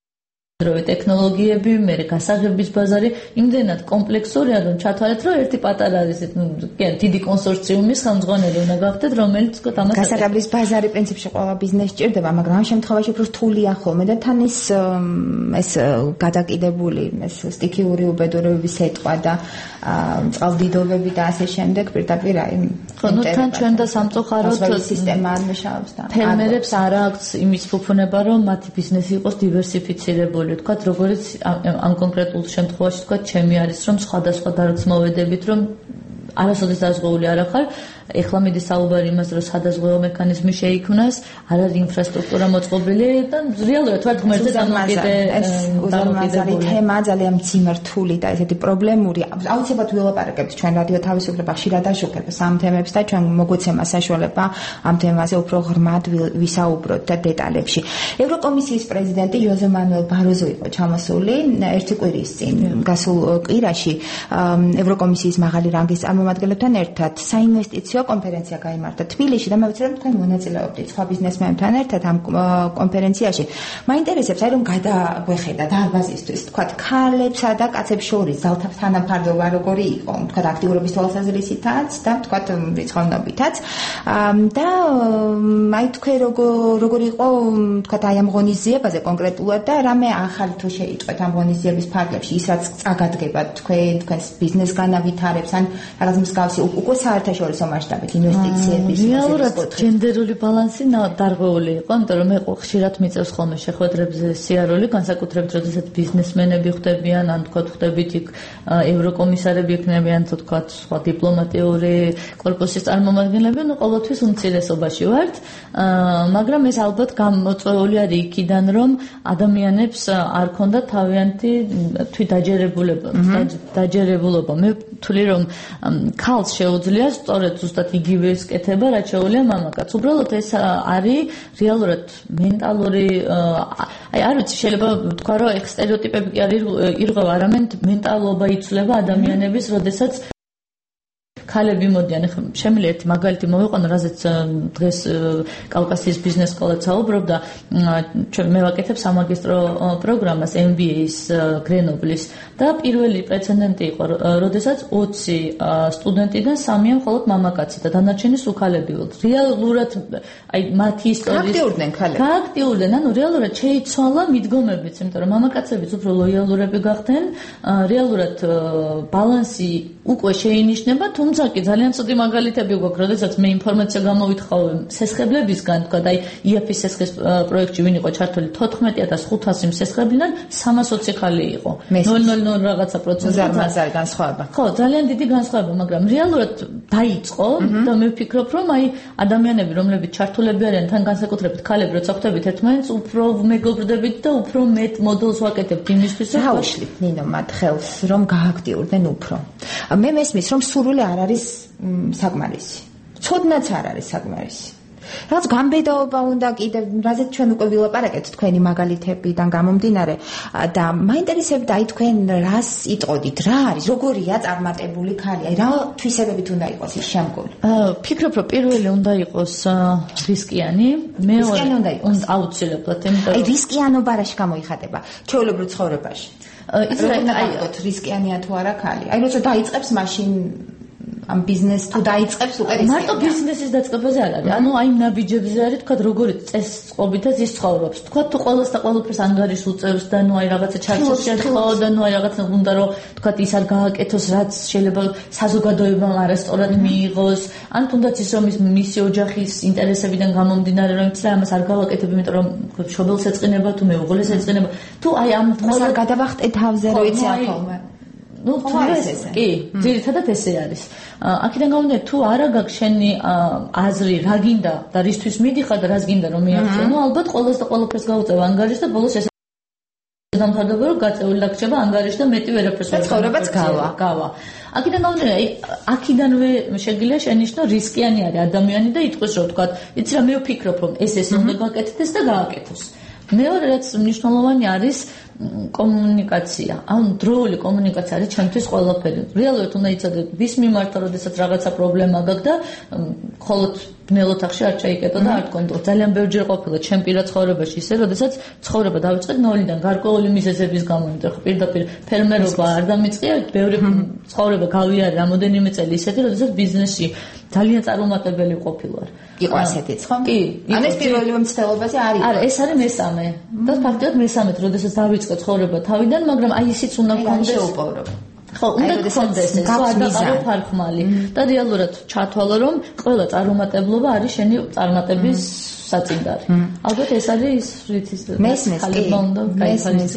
ტექნოლოგიები, მე გასაღების ბაზარი, იმდენად კომპლექსურია რომ ჩათვალეთ რომ ერთი პატარა არის დიდი კონსორციუმის ხელმძღვანელი უნდა გახდეთ რომელიც თქო ამას გასაღების ბაზარი პრინციპში ყველა ბიზნესს ჭირდება, მაგრამ ამ შემთხვევაში უფრო რთულია ხოლმე და თან ის ეს გადაკიდებული ეს სტიქიური უბედურებების ეტყვა და წყალდიდობები და ასე შემდეგ პირდაპირ აი ხო ნუ თან ჩვენ და სამწუხაროდ სისტემა არ მუშაობს და ფერმერებს არ აქვს იმის ფუფუნება რომ მათი ბიზნესი იყოს დივერსიფიცირებული თქვათ როგორც ამ კონკრეტულ შემთხვევაში თქვათ ჩემი არის რომ სხვადასხვა დარწმოვედებით რომ არასოდეს დაზღვეული არ ახარ ეხლა მიდი საუბარი იმას რომ სადაზღვეო მექანიზმი შეიქმნას არ არის ინფრასტრუქტურა მოწყობილი და რეალურად ვარ ღმერთზე დამოკიდე ეს უზარმაზარი თემა ძალიან მძიმე რთული და ესეთი პრობლემური აუცილებლად ვილაპარაკებთ ჩვენ რადიო თავისუფლება ხშირად აშუქებს ამ თემებს და ჩვენ მოგვეცემა საშუალება ამ თემაზე უფრო ღრმად ვისაუბროთ და დეტალებში ევროკომისიის პრეზიდენტი ჟოზე მანუელ ბაროზო იყო ჩამოსული ერთი კვირის წინ გასულ კვირაში ევროკომისიის მაღალი რანგის წარმომადგენლებთან ერთად საინვესტიციო ეკსპოზიციო კონფერენცია გაიმართა თბილისში და მე ვიცი რომ თქვენ მონაწილეობდით სხვა ბიზნესმენებთან ერთად ამ კონფერენციაში. მაინტერესებს აი რომ გადაგვეხედა დარბაზისთვის, თქვა ქალებსა და კაცებს შორის ძალთა თანაფარდობა როგორი იყო, თქვა აქტიურობის თვალსაზრისითაც და თქვა რიცხოვნობითაც. და აი თქვენ როგორი იყო თქვა აი ამ ღონისძიებაზე კონკრეტულად და რამე ახალი თუ შეიწყვეთ ამ ღონისძიების ფარგლებში ის რაც წაგადგება თქვენ თქვენს ბიზნეს განავითარებს ან რაღაც მსგავსი უკვე საერთაშორისო მასშტაბით ინვესტიციების რეალურად ჯენდერული ბალანსი დარღვეული იყო, იმიტომ რომ მე ხშირად მიწევს ხოლმე შეხვედრებზე სიარული, განსაკუთრებით როდესაც ბიზნესმენები ხდებიან, ან თქვა ხდებით იქ ევროკომისარები იქნებიან, თუ თქვა სხვა დიპლომატიური კორპუსის წარმომადგენლები, ну ყოველთვის უმცირესობაში ვართ, მაგრამ ეს ალბათ გამოწვეული არის იქიდან, რომ ადამიანებს არ ქონდათ თავიანთი თვითდაჯერებულება, დაჯერებულობა. მე ვთვლი, რომ ქალს შეუძლია სწორედ ზუსტად იგივე კეთება, რაც შეუძლია მამაკაცს. უბრალოდ ეს არის რეალურად მენტალური, აი არ ვიცი, შეიძლება ვთქვა, რომ სტერეოტიპები კი არ ირღვევა, არამედ მენტალობა იცვლება ადამიანების, როდესაც ქალები მოდიან. ახლა შემიძლია ერთი მაგალითი მოვიყვანო, რაზეც დღეს კავკასიის ბიზნეს სკოლა საუბრობდა. მე ვაკეთებ სამაგისტრო პროგრამას M B A-ის გრენობლის და პირველი პრეცედენტი იყო, როდესაც ოცი სტუდენტიდან სამია მხოლოდ მამაკაცი და დანარჩენი სულ ქალები იყო. რეალურად აი მათი ისტორიის აქტიურდნენ ქალები. გააქტიურდნენ, ანუ რეალურად შეიცვალა მიდგომებიც, იმიტომ რომ მამაკაცებიც უფრო ლოიალურები გახდნენ, რეალურად ბალანსი უკვე შეინიშნება, თუმცა კი ძალიან ცუდი მაგალითები გვაქვს, როდესაც მე ინფორმაცია გამოვითხოვე სესხებლებისგან, თქვა და აი I A F-ის სესხის პროექტში ვინ იყო ჩართული თოთხმეტი ათას ხუთასი სესხებიდან სამას ოცი ხალი იყო. ნულ ნულ ნულ რაღაცა პროცენტი. ზარმაზარი განსხვავება. ხო, ძალიან დიდი განსხვავება, მაგრამ რეალურად დაიწყო და მე ვფიქრობ, რომ აი ადამიანები, რომლებიც ჩართულები არიან, თან განსაკუთრებით ქალები, როცა ხვდებით ერთმანეთს, უფრო მეგობრდებით და უფრო მეტ მოდელს ვაკეთებთ იმისთვის, რომ გავშლით ნინო მათ ხელს, რომ გააქტიურდნენ უფრო. მე მესმის, რომ სურვილი არ არის საკმარისი. ცოდნაც არ არის საკმარისი. რაც გამბედაობა უნდა კიდევ, რაზეც ჩვენ უკვე ვილაპარაკეთ თქვენი მაგალითებიდან გამომდინარე და მაინტერესებდა აი თქვენ რას იტყოდით, რა არის, როგორია წარმატებული ქალი, აი რა თვისებებით უნდა იყოს ის შემკული? ფიქრობ, რომ პირველი უნდა იყოს რისკიანი, მეორე უნდა იყოს აუცილებლად, იმიტომ აი რისკიანობა რაში გამოიხატება ჩვეულებრივ ცხოვრებაში? იცი რა აიგოთ რისკიანია თუ არა ქალი? აი როცა დაიწყებს მაშინ ამ ბიზნეს თუ დაიწყებს უკვე რისკი. მარტო ბიზნესის დაწყებაზე არ არის. ანუ აი ნაბიჯებზე არის, თქვა როგორი წესწყობითაც ის ცხოვრობს. თქვა თუ ყოველს და ყოველფერს ანგარიშს უწევს და ნუ აი რაღაცა ჩარჩოს შეთხო და ნუ აი რაღაცა უნდა რომ თქვა ის არ გააკეთოს, რაც შეიძლება საზოგადოებამ არასწორად მიიღოს. ან თუნდაც ის რომ ის მისი ოჯახის ინტერესებიდან გამომდინარე რომ იცი რა ამას არ გავაკეთებ, იმიტომ რომ მშობელს ეწყინება თუ მეუღლეს ეწყინება. თუ აი ამ ყოველ გადავახტე თავზე რო იცი ახალმე. ну კი, ძირითადად ესე არის. აქედან გამომდინარე, თუ არა გაქვს შენი აზრი, რა გინდა და რისთვის მიდიხარ და რას გინდა რომ მიაღწიო, ну ალბათ ყოველს და ყოველფერს გავუწევ ანგარიშს და ბოლოს ეს დამთავრდება, რომ გაწეული დაგრჩება ანგარიში და მეტი ვერაფერს ვერ ცხოვრებაც გავა. გავა. აქედან გამომდინარე, აქიდანვე შეგვიძლია შენიშნო რისკიანი არის ადამიანი და იტყვის რომ თქვა, იცი რა მე ვფიქრობ რომ ეს ეს უნდა გაკეთდეს და გააკეთოს. მეორე რაც მნიშვნელოვანი არის კომუნიკაცია. ან დროული კომუნიკაცია არის ჩემთვის ყველაფერი. რეალურად უნდა იცოდე ვის მიმართა, როდესაც რაღაცა პრობლემა გაქვს და მხოლოდ ბნელ ოთახში არ ჩაიკეტო და არ თქვენ. ძალიან ბევრჯერ ყოფილა ჩემ პირად ცხოვრებაში ისე, როდესაც ცხოვრება დავიწყეთ ნოლიდან გარკვეული მიზეზების გამო, იმიტომ რომ პირდაპირ ფერმერობა არ დამიწყია, ბევრი ცხოვრება გავიარე რამოდენიმე წელი ისეთი, როდესაც ბიზნესში ძალიან წარუმატებელი ყოფილვარ. იყო ასეთიც, ხო? კი. ან ეს პირველი მცდელობაზე არის. არა, ეს არის მესამე. და ფაქტობრივად მესამეთ, როდესაც დავიწყე ცხოვრება თავიდან, მაგრამ აი ისიც უნდა გქონდეს შეუპოვრო. ხო, უნდა გქონდეს ეს გადაყარო ფარხმალი და რეალურად ჩათვალო, რომ ყველა წარუმატებლობა არის შენი წარმატების საწინდარი. ალბათ ეს არის ის რითის ხალებმა უნდა გაიფაროს.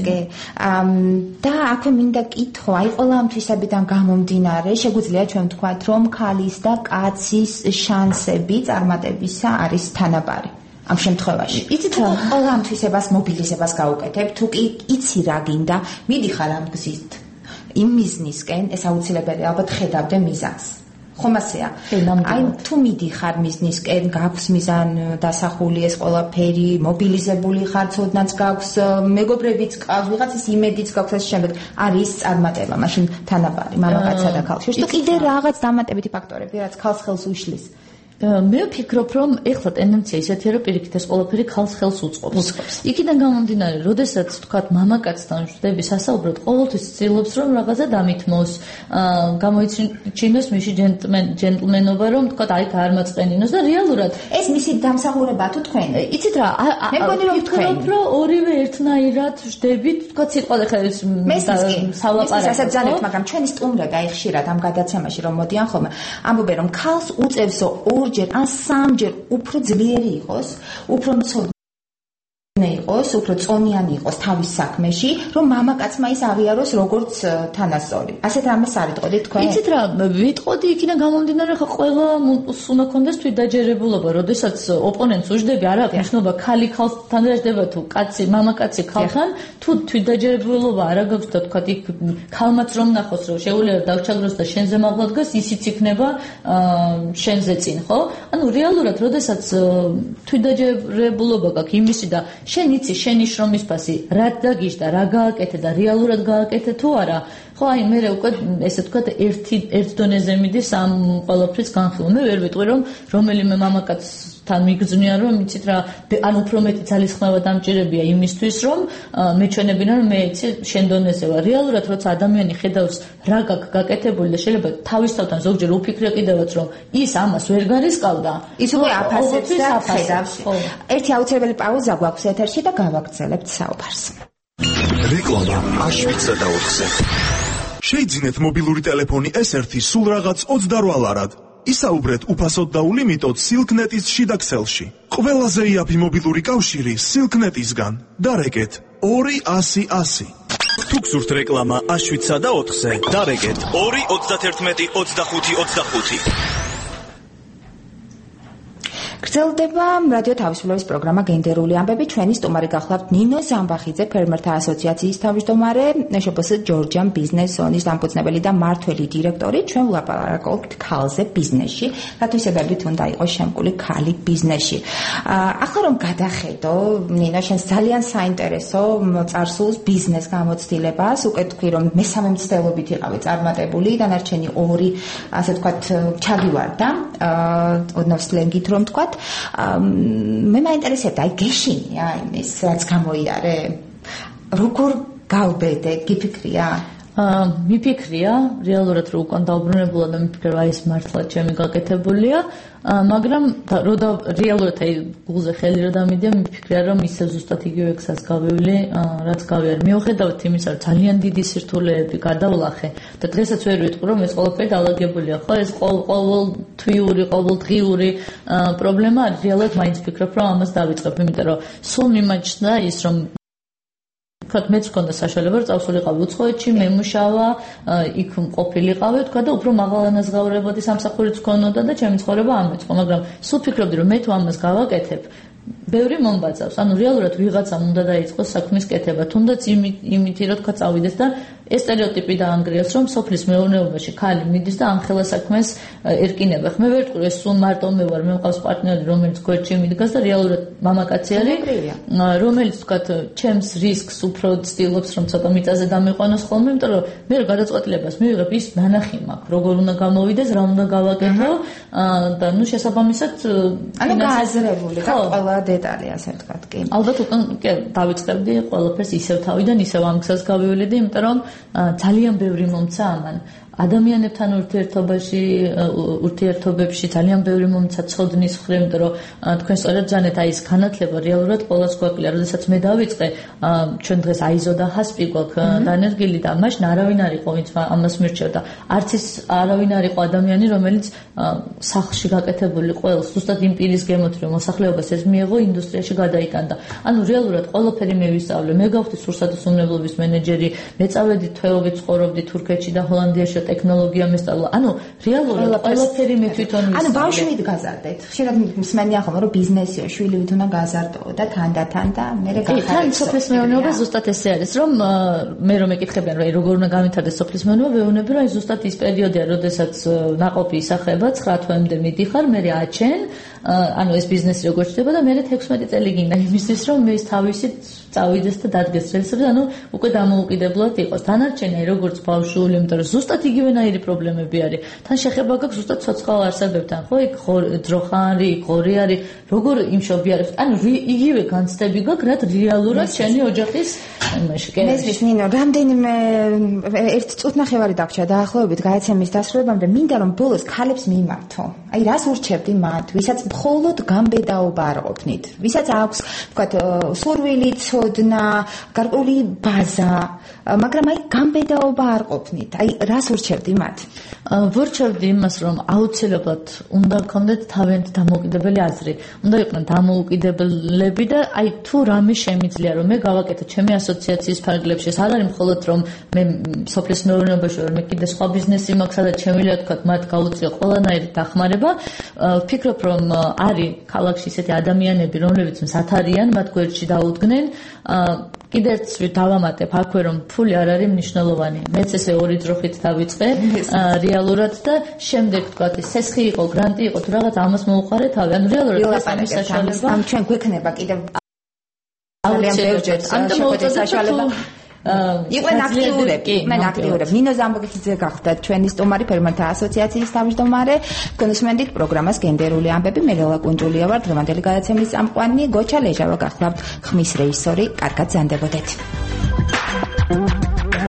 და აქვე მინდა კითხო, აი ყველა ამ თვისებიდან გამომდინარე, შეგვიძლია ჩვენ ვთქვათ, რომ ქალის და კაცის შანსები წარმატებისა არის თანაბარი. ამ შემთხვევაში. იცით რა, ყველა ამ თვისებას მობილიზებას გაუკეთებ, თუ კი იცი რა გინდა, მიდიხარ ამ გზით. იმ მიზნისკენ ეს აუცილებელი ალბათ ხედავდე მიზანს. ხომ ასეა? აი თუ მიდიხარ მიზნისკენ, გაქვს მიზან დასახული ეს ყველაფერი, მობილიზებული ხარ, ცოდნაც გაქვს, მეგობრებიც გაქვს, ვიღაცის იმედიც გაქვს ეს შემდეგ არის წარმატება, მაშინ თანაბარი მამაკაცსა და ქალში. თუ კიდე რაღაც დამატებითი ფაქტორები, რაც ქალს ხელს უშლის. მე ვფიქრობ, რომ ეხლა ტენდენცია ისეთია, რომ პირიქით ეს ყველაფერი ქალს ხელს უწყობს. იქიდან გამომდინარე, როდესაც თქვათ მამაკაცთან ჟდები სასაუბროდ, ყოველთვის ცდილობს, რომ რაღაცა დამითმოს, გამოიჩინოს მისი ჯენტლმენობა, რომ თქვათ აი გაარმაწყენინოს და რეალურად ეს მისი დამსახურებაა თუ თქვენ? იცით რა, მე მგონი რომ ვფიქრობ, რომ ორივე ერთნაირად ჟდებით, თქვათ სიტყვა ხა ეს სალაპარაკო. მეც ძალიან, მაგრამ ჩვენი სტუმრები აი ხშირად ამ გადაცემაში რომ მოდიან ხოლმე, ამბობენ რომ ქალს უწევსო ორჯერ ან სამჯერ უფრო ძლიერი იყოს, უფრო მცოდნე იყოს, უფრო წონიანი იყოს თავის საქმეში, რომ მამაკაცმა ის აღიაროს როგორც თანასწორი. ასეთ რამეს არ იტყოდით თქვენ? იცით რა, ვიტყოდი იქიდან გამომდინარე, ხა ყველა უნდა კონდეს თვითდაჯერებულობა, როდესაც ოპონენტს უждები, არ აქვს მნიშვნელობა ქალი ქალთან დაждდება თუ კაცი, მამაკაცი ქალთან, თუ თვითდაჯერებულობა არ აქვს და თქვა იქ ქალმაც რომ ნახოს, რომ შეუძლია დავჩაგროს და შენზე მაღლა დგას, ისიც იქნება შენზე წინ, ხო? ანუ რეალურად, როდესაც თვითდაჯერებულობა გაქვს იმისი და შენ იცი შენი შრომის ფასი რა დაგიშდა, რა გააკეთე და რეალურად გააკეთე თუ არა. ხო, აი მე უკვე ესე ვთქვათ ერთი ერთ დონეზე მიდის ამ ყველაფრის განხილვა. მე ვერ ვიტყვი რომ რომელიმე მამაკაცთან მიგზნიან რომ იცით რა, ან უფრო მეტი ძალისხმევა დამჭირებია იმისთვის რომ მეჩვენებინა რომ მე იცი შენ დონეზე ვარ. რეალურად როცა ადამიანი ხედავს რა გაქვს გაკეთებული და შეიძლება თავისთავთან ზოგჯერ უფიქრე კიდევაც რომ ის ამას ვერ გარისკავდა, ის უკვე აფასებს და ხედავს. ერთი აუცილებელი პაუზა გვაქვს ეთერში და გავაგრძელებთ საუბარს. რეკლამა აშვიცა და ოთხზე. შეიძინეთ მობილური ტელეფონი ეს ერთი სულ რაღაც ოცდაორი ლარად. ისაუბრეთ უფასოდ და ულიმიტოდ Silknet-ის შიდა ქსელში. ყველაზე იაფი მობილური კავშირი Silknet-ისგან. დარეკეთ ორი ასი ასი. თუ გსურთ რეკლამა აშვიცა და ოთხზე, დარეკეთ ორი ოცდაათერთმეტი ოცდახუთი ოცდახუთი. გრძელდება რადიო თავისუფლების პროგრამა გენდერული ამბები. ჩვენი სტუმარი გახლავთ ნინო ზამბახიძე, ფერმერთა ასოციაციის თავმჯდომარე, შპს ჯორჯიან ბიზნეს ზონის დამფუძნებელი და მმართველი დირექტორი. ჩვენ ვლაპარაკობთ ქალზე ბიზნესში, რათვისებებით უნდა იყოს შემკული ქალი ბიზნესში. ახლა რომ გადახედო, ნინო, შენს ძალიან საინტერესო წარსულს ბიზნეს გამოცდილებას, უკვე თქვი რომ მესამე მცდელობით იყავი წარმატებული, დანარჩენი ორი, ასე ვთქვათ, ჩაგივარდა, ოდნავ სლენგით რომ ვთქვათ. მე მაინტერესებდა აი გეშინია იმის რაც გამოიარე, როგორ გავბედე, გიფიქრია? მიფიქრია, რეალურად რო უკან დაუბრუნებულა და მიფიქრე აი ეს მართლა ჩემი გაკეთებულია, მაგრამ როდა რეალურად აი გულზე ხელი რო დამიდია, მიფიქრია რომ ისე ზუსტად იგივე ქსას გავივლი, რაც გავიარე. მიუხედავად იმისა, რომ ძალიან დიდი სირთულეები გადავლახე და დღესაც ვერ ვიტყვი რომ ეს ყველაფერი დაალაგებულია, ხო, ეს ყოველთვიური, ყოველდღიური პრობლემა არის, რეალურად მაინც ვფიქრობ რომ ამას დავიწყებ, იმიტომ რომ სულ მიმაჩნდა ის რომ თქვათ მეც მქონდა საშუალება რომ წავსულიყავი უცხოეთში, მემუშავა, იქ მყოფილიყავი, თქვა და უფრო მაღალანაზღაურებადი სამსახურიც მქონოდა და ჩემი ცხოვრება ამ მეწყო, მაგრამ სულ ფიქრობდი რომ მე თუ ამას გავაკეთებ, ბევრი მომბაძავს. ანუ რეალურად ვიღაცამ უნდა დაიწყოს საქმის კეთება, თუნდაც იმითი რომ თქვა წავიდეს და ეს სტერეოტიპი დაანგრიოს რომ სოფლის მეურნეობაში ქალი მიდის და ამხელა საქმეს ერკინება. მე ვერ ვიტყვი ეს სულ მარტო მე ვარ, მე მყავს პარტნიორი რომელიც გვერდში მიდგას და რეალურად მამაკაცი არის, რომელიც თქვა ჩემს რისკს უფრო ცდილობს რომ ცოტა მიწაზე დამიყვანოს ხოლმე, იმიტომ რომ მე გადაწყვეტილებას მივიღებ ის ნანახი მაქვს, როგორ უნდა გამოვიდეს, რა უნდა გავაკეთო და ნუ შესაბამისად ანუ გააზრებული და ყველა დეტალი ასე ვთქვათ, კი. ალბათ უკან დავიწყებდი ყველაფერს ისევ თავიდან, ისევ ამ გზას გავივლედი, იმიტომ რომ ძალიან ბევრი მომცა ამან. ადამიანებთან ურთიერთობაში, ურთიერთობებში ძალიან ბევრი მომცა ცოდნის მხრივ, იმიტომ რომ თქვენ სწორედ ჯანეთ აი ეს განათლება რეალურად ყოველს გვაკლია, როდესაც მე დავიწყე, ჩვენ დღეს აიზო და ჰასპი გვაქვს დანერგილი და მაშინ არავინ არ იყო, ვინც ამას მირჩევდა. არც ის არავინ არ იყო ადამიანი, რომელიც სახლში გაკეთებული ყველს, ზუსტად იმ პირის გემოთ, რომ მოსახლეობას ეს მიეღო, ინდუსტრიაში გადაიტანდა. ანუ რეალურად ყველაფერი მე ვისწავლე. მე გავხდი სურსათო სუნებლობის მენეჯერი, მე წავედი თვეობით ცხოვრობდი თურქეთში და ჰოლანდიაში ტექნოლოგია მესწავლა. ანუ რეალურად ყველაფერი მე თვითონ ვისწავლე. ანუ ბავშვით გაზარდეთ. ხშირად მსმენია ხომ რომ ბიზნესიო შვილივით უნდა გაზარდო და თანდათან და მე გახარეთ. თან სოფლის მეურნეობა ზუსტად ესე არის, რომ მე რომ ეკითხებიან რომ როგორ უნდა გამithარდეს სოფლის მეურნეობა, ვეუბნები რომ ზუსტად ის პერიოდია, როდესაც ნაყოფი ისახება ცხრა თვემდე მიდიხარ, მე აჩენ, ანუ ეს ბიზნესი როგორ ჩდება და მე თექვსმეტი წელი გინდა იმისთვის რომ მე ის თავისით წავიდეს და დადგეს რეესები, ანუ უკვე დამოუკიდებლად იყოს. დანარჩენი როგორც ბავშვული, იმიტომ რომ ზუსტად იგივენაირი პრობლემები არის. თან შეხება გაქვს ზუსტად ცოცხალ არსებებთან, ხო? იქ ძროხარი, ღორი არის, როგორ იმშობიარებს. ანუ იგივე განცდები გაქვს, რაც რეალურად შენი ოჯახის იმაში. მესმის ნინო, რამდენიმე ერთ წუთნახევარი დაგჭირა დაახლოებით გააცემის დასრულებამდე, მინდა რომ ბოლოს ქალებს მიმართო. აი რას ურჩევდი მათ, ვისაც მხოლოდ გამბედაობა არ ყოფნით, ვისაც აქვს, ვთქვათ, სურვილი, ცოდნა, გარკვეული ბაზა, მაგრამ აი გამბედაობა არ ყოფნით. აი რას ურჩევდი მათ? ვურჩევდი იმას, რომ აუცილებლად უნდა გქონდეთ თავიანთი დამოუკიდებელი აზრი. უნდა იყვნენ დამოუკიდებლები და აი თუ რამე შემიძლია რომ მე გავაკეთო ჩემი ასოციაციის ფარგლებში, ეს არ არის მხოლოდ რომ მე სოფლის მეურნეობაში ვარ, მე კიდე სხვა ბიზნესი მაქვს, სადაც შემიძლია თქვა მათ გაუწიო ყველანაირი დახმარება. ვფიქრობ, რომ არის ქალაქში ისეთი ადამიანები, რომლებიც მსათ არიან მათ გვერდში დაუდგნენ. კიდეც დავამატებ აქვე რომ ფული არ არის მნიშვნელოვანი. მეც ესე ორი ძროხით დავიწყე რეალურად და შემდეგ თქვა ეს სესხი იყო, გრანტი იყო, თუ რაღაც ამას მოუყარე თავი. ანუ რეალურად სამი საშუალება. ამ ჩვენ გვექნება კიდევ ძალიან ბევრჯერ შეხვედრის საშუალება. იყვნენ აქტიურები, მან აქტიურები. ნინო ზამბოგიძე გახდა ჩვენი სტუმარი, ფერმერთა ასოციაციის თავმჯდომარე. გონსმენდით პროგრამას გენდერული ამბები, მე ლელა კუნჯულია ვარ, დღევანდელი გადაცემის წამყვანი, გოჩა ლეჟავა გახლავთ ხმის რეჟისორი. კარგად ზანდებოდეთ.